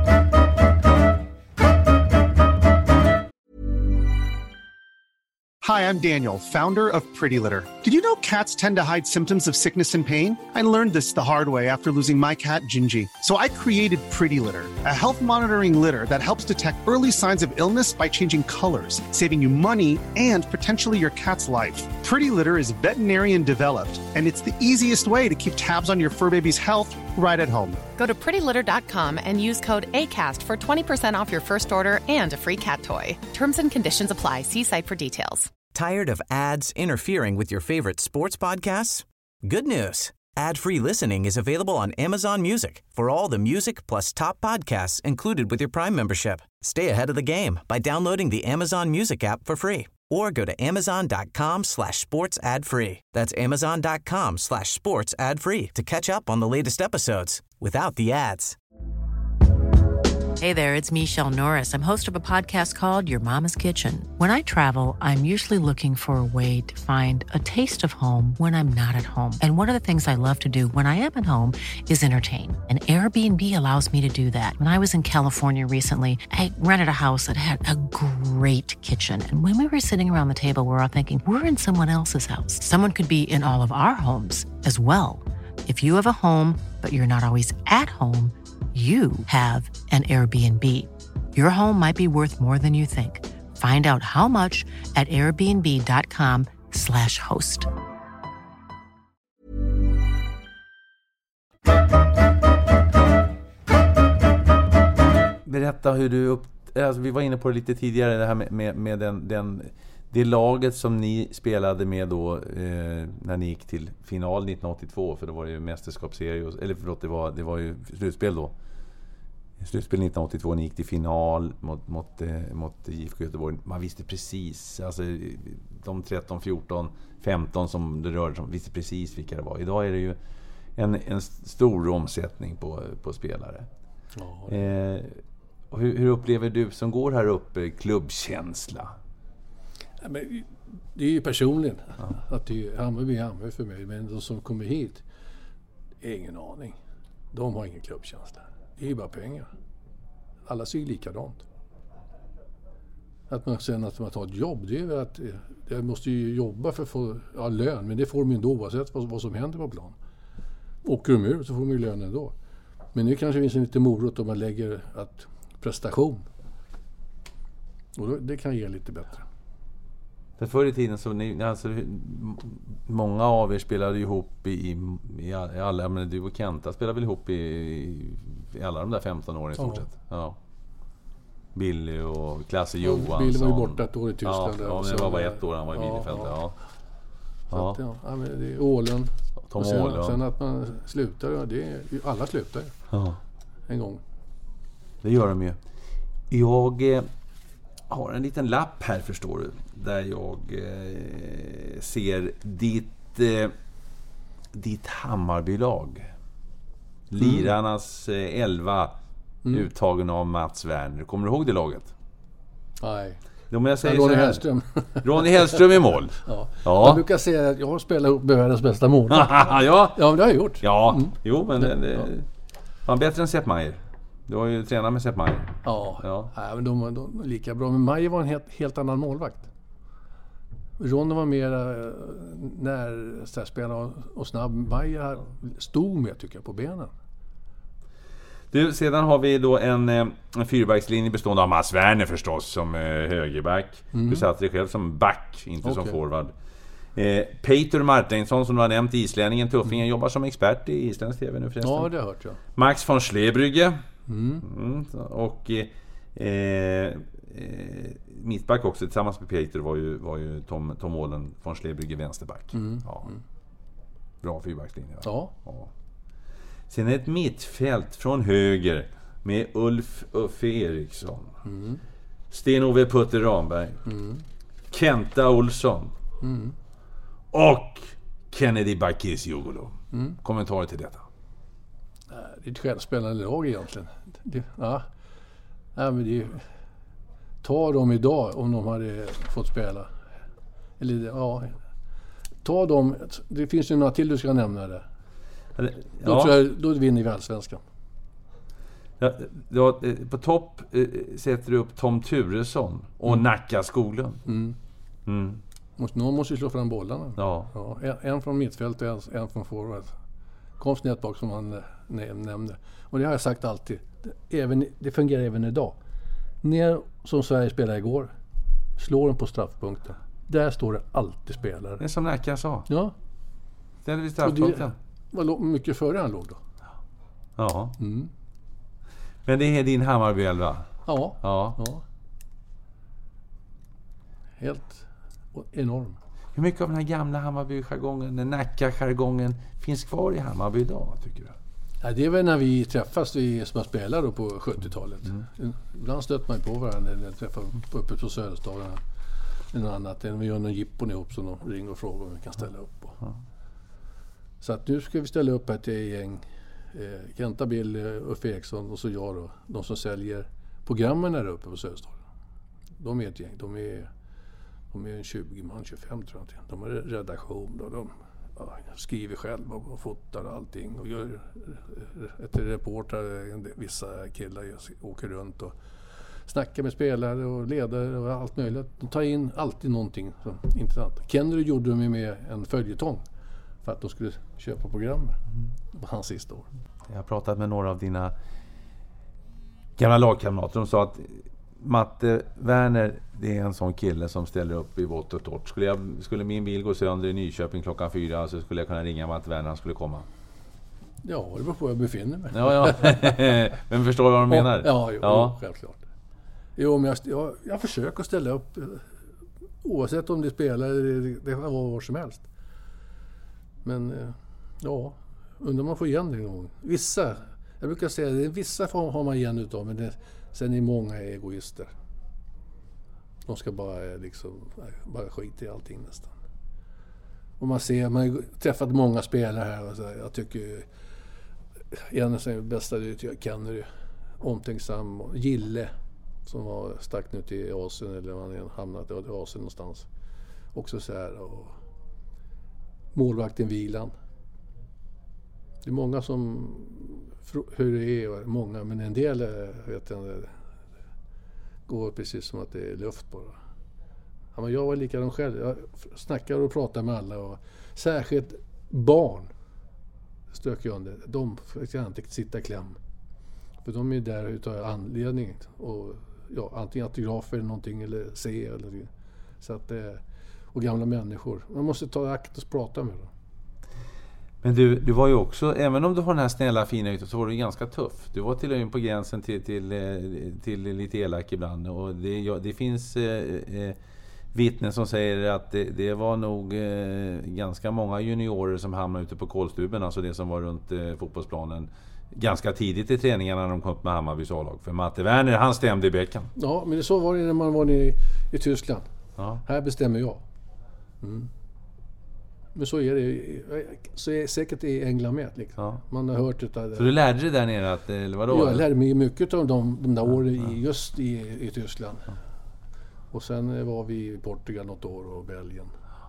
Speaker 6: Hi, I'm Daniel, founder of Pretty Litter. Did you know cats tend to hide symptoms of sickness and pain? I learned this the hard way after losing my cat, Gingy. So I created Pretty Litter, a health monitoring litter that helps detect early signs of illness by changing colors, saving you money and potentially your cat's life. Pretty Litter is veterinarian developed, and it's the easiest way to keep tabs on your fur baby's health right at home.
Speaker 7: Go to pretty litter dot com and use code ACAST for twenty percent off your first order and a free cat toy. Terms and conditions apply. See site for details.
Speaker 8: Tired of ads interfering with your favorite sports podcasts? Good news. Ad-free listening is available on Amazon Music for all the music plus top podcasts included with your Prime membership. Stay ahead of the game by downloading the Amazon Music app for free or go to amazon.com slash sports ad free. That's amazon.com slash sports ad free to catch up on the latest episodes without the ads.
Speaker 9: Hey there, it's Michelle Norris. I'm host of a podcast called Your Mama's Kitchen. When I travel, I'm usually looking for a way to find a taste of home when I'm not at home. And one of the things I love to do when I am at home is entertain. And Airbnb allows me to do that. When I was in California recently, I rented a house that had a great kitchen. And when we were sitting around the table, we were all thinking, we're in someone else's house. Someone could be in all of our homes as well. If you have a home, but you're not always at home, you have an Airbnb. Your home might be worth more than you think. Find out how much at airbnb.com slash host.
Speaker 5: Berätta hur du upp... Alltså vi var inne på det lite tidigare, det här med, med, med den, den, Det laget som ni spelade med då eh, när ni gick till final nittonhundraåttiotvå, för då var det ju mästerskapsserie, eller förlåt, det var, det var ju slutspel då. Slutspel nittonhundraåttiotvå, ni gick till final mot, mot, eh, mot I F K Göteborg. Man visste precis, alltså de tretton, fjorton, femton som det rörde sig om, visste precis vilka det var. Idag är det ju en, en stor omsättning på, på spelare. Ja. Eh, och hur, hur upplever du som går här uppe klubbkänsla?
Speaker 4: Ja, men det är ju personligen ja. Att det är Hammarby är Hammarby för mig, men de som kommer hit, ingen aning. De har ingen klubbkänsla. Det är ju bara pengar. Alla ser ju likadant. Att man sen att man tar ett jobb, det är väl att jag måste ju jobba för att få ja, lön, men det får de ju ändå oavsett vad, vad som händer på plan. Åker de ur så får de ju lön ändå. Men nu kanske finns en lite morot om man lägger att prestation. Och då, det kan ge lite bättre.
Speaker 5: För förr i tiden så ni, alltså, många av er spelade ihop i, i, i alla, men du och Kenta spelade väl ihop i, i alla de där femton åren i stort ja. sett. Ja. Billy och Klasse Johansson. Ja,
Speaker 4: Billy var ju borta ett år i Tyskland.
Speaker 5: Ja, ja men det var bara ett år han var i Bielefeld. Ja, ja.
Speaker 4: Ja. Att, ja. Ja, men det är Ålen.
Speaker 5: Tom
Speaker 4: sen,
Speaker 5: Ålen.
Speaker 4: Sen att man slutar, det är, alla slutar ju. Ja. En gång.
Speaker 5: Det gör de ju. Jag eh, har en liten lapp här, förstår du, där jag eh, ser ditt eh, ditt Hammarbylag. Mm. Lirarnas eh, elva mm. uttagen av Mats Werner. Kommer du ihåg det laget?
Speaker 4: Nej.
Speaker 5: Då men jag säger
Speaker 4: Ronny Hellström.
Speaker 5: Ronny Hellström i mål.
Speaker 4: Ja. Ja. Jag brukar säga att jag har spelat ihop med världens bästa mål.
Speaker 5: ja.
Speaker 4: Ja, men det har jag gjort.
Speaker 5: Ja, mm. jo, men det, det, han bättre än Sepp Maier. Du har ju tränat med Sepp Maier.
Speaker 4: Ja, ja. Nej, men de, de är lika bra. Men Maier var en helt, helt annan målvakt. Ronny var mer närspelare och snabb. Maier stod med, tycker jag, på benen.
Speaker 5: Du, sedan har vi då en, en fyrbackslinje bestående av Mats Werner förstås som eh, högerback. Mm. Du satt dig själv som back, inte okay. som forward. Eh, Peter Martinsson, som du har nämnt, islänningen, tuffingen, mm. jobbar som expert i isländsk tv nu förresten.
Speaker 4: Ja, det har jag hört jag.
Speaker 5: Max von Schlebrygge.
Speaker 4: Mm.
Speaker 5: Mm, och eh, eh, mittback också tillsammans med Peter var ju, var ju Tom, Tom Ålen, von Schlebrygge vänsterback. Mm. Ja. Mm. Bra fyrbackslinje.
Speaker 4: Ja.
Speaker 5: ja. Sen ett mittfält från höger med Ulf Uffe Eriksson. Mm. Sten-Ove Putter Ramberg. Mm. Kenta Olsson. Mm. Och Kennedy Bakircioglu. Mm. Kommentarer till detta?
Speaker 4: Det är ett självspelande lag egentligen. Det, ja. Ja, men det är, ta dem idag om de hade fått spela. Eller ja. Ta dem. Det finns ju några till du ska nämna där.
Speaker 5: Ja.
Speaker 4: Då, tror jag, då vinner vi allsvenskan.
Speaker 5: Ja, då, på topp eh, sätter du upp Tom Turesson och mm. Nacka Skoglund. Mm.
Speaker 4: Mm. Måste, någon måste ju slå fram bollarna.
Speaker 5: Ja.
Speaker 4: Ja, en, en från mittfält och en, en från forward. Kom snett bak som han ne, nämnde. Och det har jag sagt alltid. Även, det fungerar även idag. Ner som Sverige spelade igår. Slår den på straffpunkten. Där står det alltid spelare.
Speaker 5: Det är som Nacka sa.
Speaker 4: Ja.
Speaker 5: Det är vid straffpunkten.
Speaker 4: Vad mycket före han låg då?
Speaker 5: Ja. Mm. Men det är din Hammarby elva?
Speaker 4: Ja.
Speaker 5: Ja.
Speaker 4: ja. Helt enorm.
Speaker 5: Hur mycket av den här gamla Hammarby-jargongen, den Nacka-jargongen, finns kvar i Hammarby idag, tycker du?
Speaker 4: Ja, det är väl när vi träffas, vi som spelare då på sjuttiotalet. Mm. Ibland stöter man på varandra när vi träffar uppe på Söderstaden eller något annat. Vi gör någon jippon ihop som de ringer och frågar om vi kan ställa upp på. Ja. Så att nu ska vi ställa upp här till gäng. Eh, Kenta, Bill, Uffe Eriksson och så jag då. De som säljer programmen där uppe på Söderstaden. De är ett gäng. De är, de är tjugo man, tjugofem tror jag. De har redaktion då. De ja, skriver själva och fotar allting. Och gör ett reporter, vissa killar åker runt och snackar med spelare och ledare och allt möjligt. De tar in alltid någonting som intressant. Kennedy gjorde de med en följetong. För att de skulle köpa program på hans sista år.
Speaker 5: Jag har pratat med några av dina gamla lagkamrater. De sa att Matte Werner, det är en sån kille som ställer upp i vått och torrt. Skulle, jag, skulle min bil gå sönder i Nyköping klockan fyra så skulle jag kunna ringa Matte Werner, han skulle komma.
Speaker 4: Ja, det beror på var jag befinner mig.
Speaker 5: Ja, ja. Men förstår du vad de menar?
Speaker 4: Ja, jo, ja. självklart. Jo, men jag, jag, jag försöker ställa upp oavsett om det spelar, det, det var var som helst. Men ja, undrar man får igen det en gång. Vissa, jag brukar säga det, vissa får, har man igen utav, men det, sen är många egoister. De ska bara liksom, bara skita i allting nästan. Och man ser, man har träffat många spelare här och så, jag tycker en av de bästa det Kennery, omtänksam, Gille som var stack nu till Asien eller man hamnat i Asien någonstans. Också så här, och målvakten Vilan. Det är många som hur det är, många, men en del vet jag, går precis som att det är luft bara. Ja, men jag var likadan själv. Jag snackar och pratar med alla och särskilt barn stöker jag under. De får inte sitta kläm. För de är där utav anledning och ja, antingen autografer eller någonting eller se eller så att och gamla människor. Man måste ta akt och prata med dem.
Speaker 5: Men du, du var ju också, även om du har den här snälla fina ytan, så var du ganska tuff. Du var till och med på gränsen till, till, till lite elak ibland. Och det, ja, det finns eh, vittnen som säger att det, det var nog eh, ganska många juniorer som hamnade ute på kolstuben, alltså det som var runt eh, fotbollsplanen, ganska tidigt i träningarna när de kom upp med Hammarbys A-lag. För Matte Werner, han stämde i bäcken.
Speaker 4: Ja, men det så var det när man var nere i, i Tyskland.
Speaker 5: Ja.
Speaker 4: Här bestämmer jag. Mm. Men så är det så är det säkert i England med liksom. Ja. Man har hört det där.
Speaker 5: Så du lärde dig där nere att eller vadå?
Speaker 4: Ja, jag lärde mig mycket av de, de där åren i, just i, i Tyskland. Ja. Och sen var vi i Portugal något år och Belgien.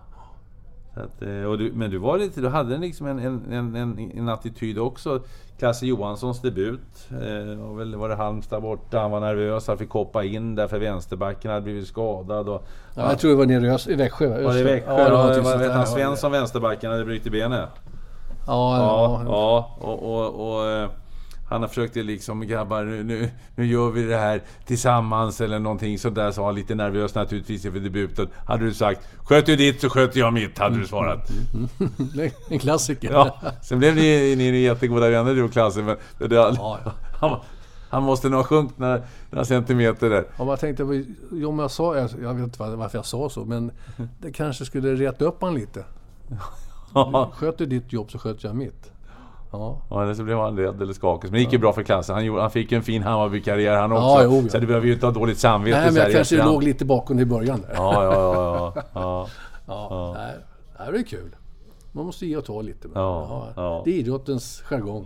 Speaker 5: Så att, och du, men du var lite, du hade liksom en, en, en, en attityd också. Klasse Johanssons debut eh, och väl var det Halmstad borta, han var nervös, han fick hoppa in där för vänsterbacken hade blivit skadad och,
Speaker 4: ja, jag tror det var nervös i Växjö.
Speaker 5: Var det i Växjö? Ja, det var, det var, var han Svensson vänsterbacken hade brutit benet.
Speaker 4: Ja,
Speaker 5: ja, ja, ja och, och, och han har försökt liksom, grabbar, nu, nu, nu gör vi det här tillsammans eller någonting sådär, så var lite nervös naturligtvis för debuten. Hade du sagt, sköt du ditt så sköt jag mitt, hade du svarat.
Speaker 4: En klassiker.
Speaker 5: Ja, sen blev ni, ni, ni jättegoda vänner du och klassen, men det, ja, ja. Han, han måste nog ha sjunkit några, några centimeter där.
Speaker 4: Ja, jag tänkte, jo, men jag sa, jag, jag vet inte varför jag sa så, men det kanske skulle reta upp han lite. Sköt du ditt jobb så sköt jag mitt. Ja.
Speaker 5: Ja, eller så blev han rädd eller skakig. Men det gick ju bra för klassen. Han, gjorde, han fick en fin Hammarby-karriär han också.
Speaker 4: Ja, jo, ja.
Speaker 5: Så det behöver ju inte ha dåligt samvete.
Speaker 4: Nej, men jag kanske låg lite bakom i början där.
Speaker 5: Ja, ja, ja. ja, ja.
Speaker 4: ja, ja. Nej, det är kul. Man måste ge och ta lite. Men,
Speaker 5: ja,
Speaker 4: ja.
Speaker 5: Ja.
Speaker 4: Det är idrottens jargong.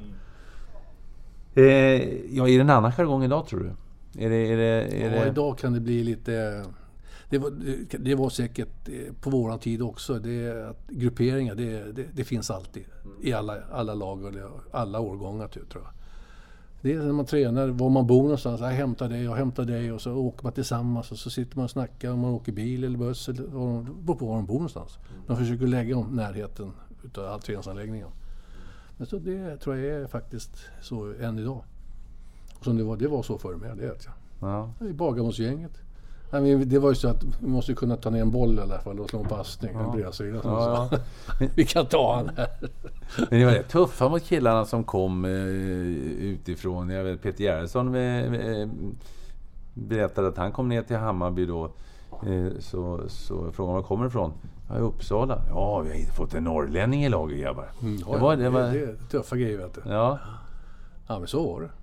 Speaker 5: Eh, ja, är det en annan jargong idag, tror du? Är det, är det, är
Speaker 4: ja,
Speaker 5: det...
Speaker 4: idag kan det bli lite... Det var, det var säkert på våran tid också. Det, att grupperingar, det, det, det finns alltid. I alla, alla lag och alla årgångar, tror jag. Det är när man tränar, var man bor någonstans. Jag hämtar dig, jag hämtar dig. Och så åker man tillsammans och så sitter man och snackar om man åker bil eller buss. Eller var, på var man bor någonstans. De försöker lägga om närheten utav all träningsanläggningen. Men så det tror jag är faktiskt så än idag. Och som det var, det var så förr med, det vet jag.
Speaker 5: Ja.
Speaker 4: I Bagarmossgänget. Det var ju så att vi måste kunna ta ner en boll i alla fall och slå en passning. Ja. En bredsida, ja, ja. Vi kan ta han här.
Speaker 5: Men det var rätt tuffa mot killarna som kom eh, utifrån. Jag vet, Peter Gerhardsson eh, berättade att han kom ner till Hammarby då. Eh, så, så frågan var kommer ifrån? Ja, i Uppsala. Ja, vi har fått en norrlänning i laget, grabbar.
Speaker 4: Mm, ja, det, var, det, var... det, det är tuffa grejer, vet du.
Speaker 5: Ja.
Speaker 4: Ja, men så var det.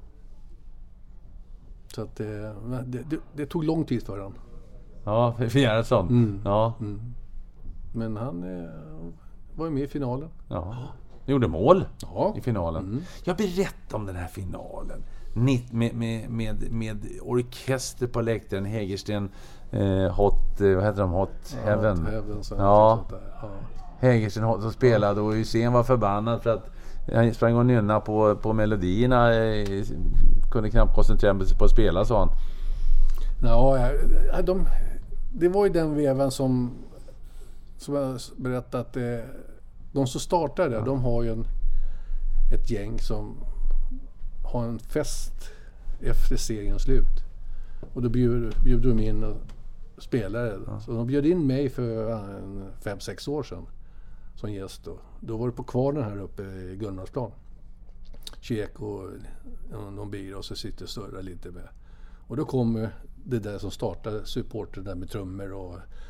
Speaker 4: Så att det, det, det, det tog lång tid för han.
Speaker 5: Ja, för Gerhardsson. Mm. Ja. Mm.
Speaker 4: Men han eh, var ju med i finalen.
Speaker 5: Ja. Gjorde mål
Speaker 4: ja.
Speaker 5: i finalen. Mm. Jag berättar om den här finalen. Med, med, med, med orkester på läktaren, Hägersten eh, Hot, vad heter de? Hot Heaven.
Speaker 4: Hot Heaven så
Speaker 5: ja.
Speaker 4: ja.
Speaker 5: Hägersten Hot som spelade och Hussein var förbannad för att han sprang och nynna på, på melodierna, eh, kunde knappt koncentrera sig på att spela, sa han.
Speaker 4: Ja, de, det var ju den vevan som som jag berättat, eh, de som startar där, ja. De har ju en, ett gäng som har en fest efter seriens slut. Och då bjuder, bjuder de in spelare. Ja. Så de bjöd in mig för en fem, sex år sedan som gäst då. Då var det på kvarnen här uppe i Gunnarsplan. Käk och någon bil och så sitter större lite med. Och då kommer det där som startade supporten där med trummor och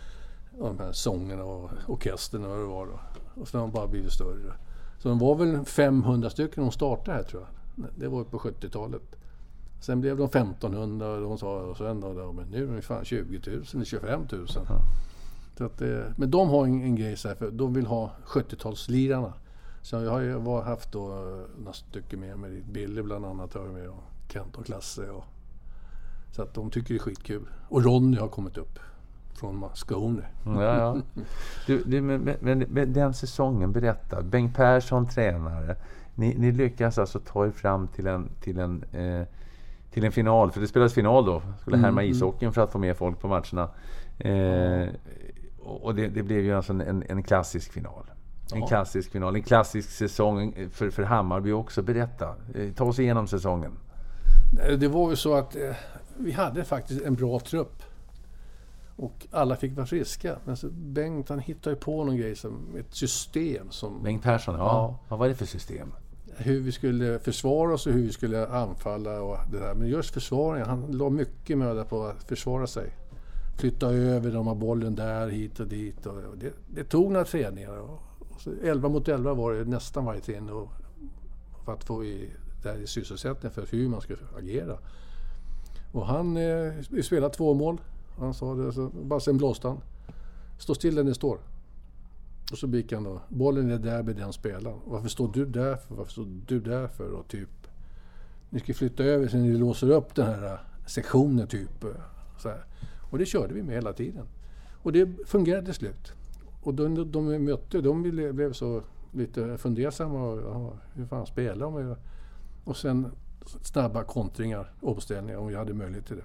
Speaker 4: de här sångerna och orkesterna och vad det var då. Och sen har de bara blivit större. Så de var väl femhundra stycken de startade här, tror jag. Det var på sjuttiotalet. Sen blev de femtonhundra och de sa och sen då, men nu är det fan tjugo tusen, tjugofem tusen. Ja. Så att, men de har en, en grej så här, för de vill ha sjuttiotalslirarna. Så jag har ju var, haft då några stycken med mig, Billy bland annat har jag med och Kent och Klasse. Och, så att de tycker det är skitkul. Och Ronny har kommit upp från Skåne.
Speaker 5: Ja, ja. Du, du, men, men, men den säsongen, berätta. Bengt Persson tränare. Ni, ni lyckas alltså ta er fram till en, till en, eh, till en final. För det spelades final då. Skulle mm, härma ishockeyn för att få med folk på matcherna. Eh, och det, det blev ju alltså en, en klassisk final. En ja. klassisk final. En klassisk säsong för, för Hammarby också. Berätta. Eh, ta oss igenom säsongen.
Speaker 4: Det var ju så att eh, vi hade faktiskt en bra trupp. Och alla fick vara friska. Men så Bengt, han hittade ju på någon grej som ett system som...
Speaker 5: Bengt Persson, ja. ja. Vad var det för system?
Speaker 4: Hur vi skulle försvara oss och hur vi skulle anfalla och det där. Men just försvaringen, han la mycket möda på att försvara sig. Flytta över de här bollen där, hit och dit. Och det, det tog några träningar. Och så elva mot elva var det nästan varje träning. Och för att få i, där i sysselsättning för hur man skulle agera. Och han eh, spelade två mål. Han sa det, så bara sen blåste han. Stå still där ni står. Och så gick han då. Bollen är där med den spelaren. Varför står du där för? Varför står du där för? Och typ, ni ska flytta över så ni låser upp den här sektionen typ. Så här. Och det körde vi med hela tiden. Och det fungerade till slut. Och de, de mötte, de blev så lite fundersamma. Och, ja, hur fan spelar de? Och sen snabba kontringar, omställningar om vi hade möjlighet till det.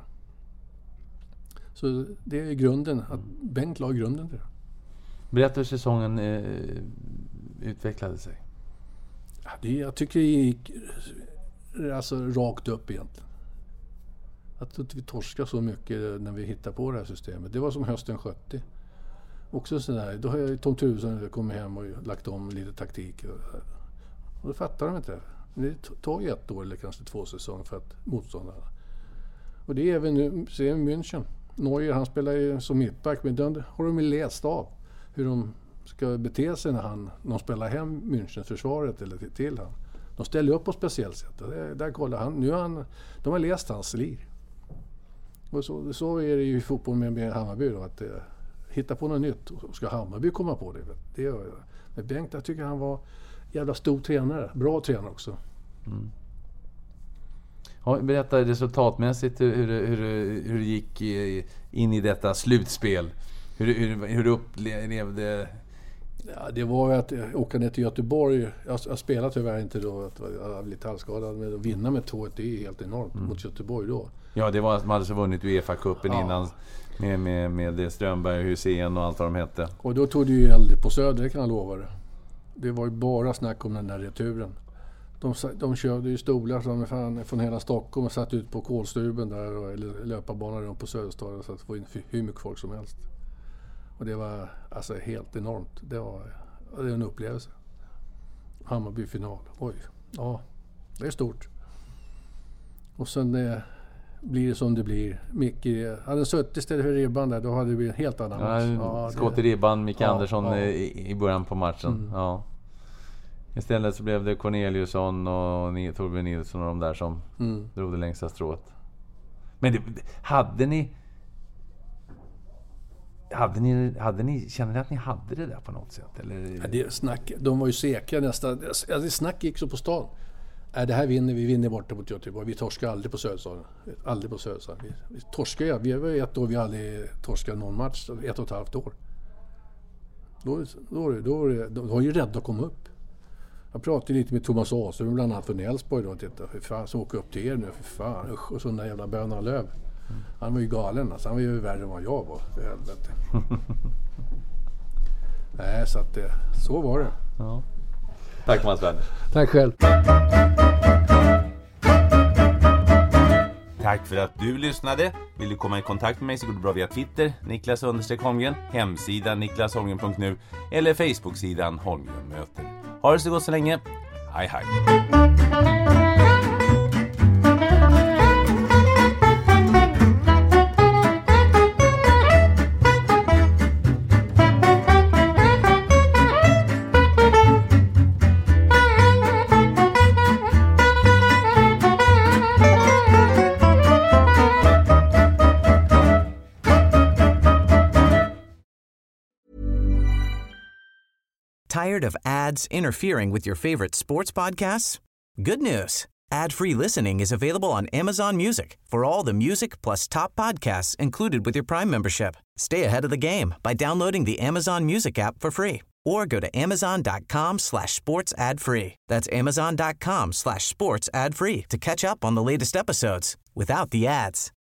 Speaker 4: Så det är grunden, att Bengt la grunden till det.
Speaker 5: Berätta hur säsongen eh, utvecklade sig.
Speaker 4: Ja, det, jag tycker det gick alltså, rakt upp egentligen. Att vi torskade så mycket när vi hittade på det här systemet. Det var som hösten sjuttio. Också sådär, då har jag Tom Tusen kommit hem och lagt om lite taktik. Och, och då fattar de inte. Det tar ju ett år eller kanske två säsonger för att motståndarna. Och det är även nu, ser vi München. Neuer, han spelar ju som mittback, men den har de ju läst av hur de ska bete sig när han, de spelar hem Münchens försvaret eller till, till han. De ställer upp på ett speciellt sätt. Där, där kollar han, nu har han, de har läst hans lir. Och så, så är det ju i fotboll med, med Hammarby då, att eh, hitta på något nytt. Och ska Hammarby komma på det? Det gör jag. Men Bengt, jag tycker han var jävla stor tränare. Bra tränare också.
Speaker 5: Mm. Ja, berätta resultatmässigt hur, hur, hur, hur det gick in i detta slutspel. Hur, hur, hur du upplevde...
Speaker 4: Ja, det var ju att åka ner till Göteborg. Jag, jag spelade tyvärr inte då, att jag var lite halvskadad, men att vinna med två ett, det är helt enormt mm. mot Göteborg då.
Speaker 5: Ja, det var att man hade så vunnit UEFA-cupen
Speaker 4: ja.
Speaker 5: innan med, med, med Strömberg, Hussein och allt vad de hette.
Speaker 4: Och då tog det ju eld på Söder, det kan jag lova det. Det var ju bara snack om den där returen. De, de körde ju stolar som fan från hela Stockholm och satt ut på Kolstuben där och, eller löparbanan runt på Söderstaden så att få in hur mycket folk som helst. Och det var alltså helt enormt. Det var, det var en upplevelse. Hammarby-final. Oj, ja, det är stort. Och sen det, blir det som det blir. Micke, hade suttit istället för ribban där, då hade det blivit en helt annan match.
Speaker 5: Ja, ja, skott i ribban, Micke ja, Andersson ja. I, i början på matchen. Mm. Ja. Istället så blev det Corneliusson och Torbjörn Nilsson och de där som mm. drog det längsta strået. Men det, hade ni hade ni hade ni kände ni att ni hade det där på något sätt eller?
Speaker 4: Ja, det snack, de var ju säkra nästan. Alltså, det snack gick så på stan. Äh, det här vinner vi vinner borta mot Göteborg. Vi torskar aldrig på Söderstaden. Aldrig på Söderstaden. Vi, vi torskar ju. Vi var ju ett år vi aldrig torskade någon match, ett och ett halvt år. Då då då, då, då var ju rädda att komma upp. Jag pratade lite med Thomas Åström bland annat från Älvsborg då och tittade, för fan så åker upp till er nu, för fan, usch, och sådana jävla Böna Löv. Mm. Han var ju galen, alltså. Han var ju värre än vad jag var, för helvete. Nej, så att det, så var det.
Speaker 5: Ja. Tack Mats Werner.
Speaker 4: Tack själv.
Speaker 3: Tack för att du lyssnade. Vill du komma i kontakt med mig så går det bra via Twitter, Niklas understreck Holmgren, hemsidan niklas holmgren punkt nu eller Facebook-sidan Holmgren möter. Ha det så gott så länge. Hej hej.
Speaker 8: Tired of ads interfering with your favorite sports podcasts? Good news. Ad-free listening is available on Amazon Music for all the music plus top podcasts included with your Prime membership. Stay ahead of the game by downloading the Amazon Music app for free or go to amazon.com slash sports ad free. That's amazon.com slash sports ad free to catch up on the latest episodes without the ads.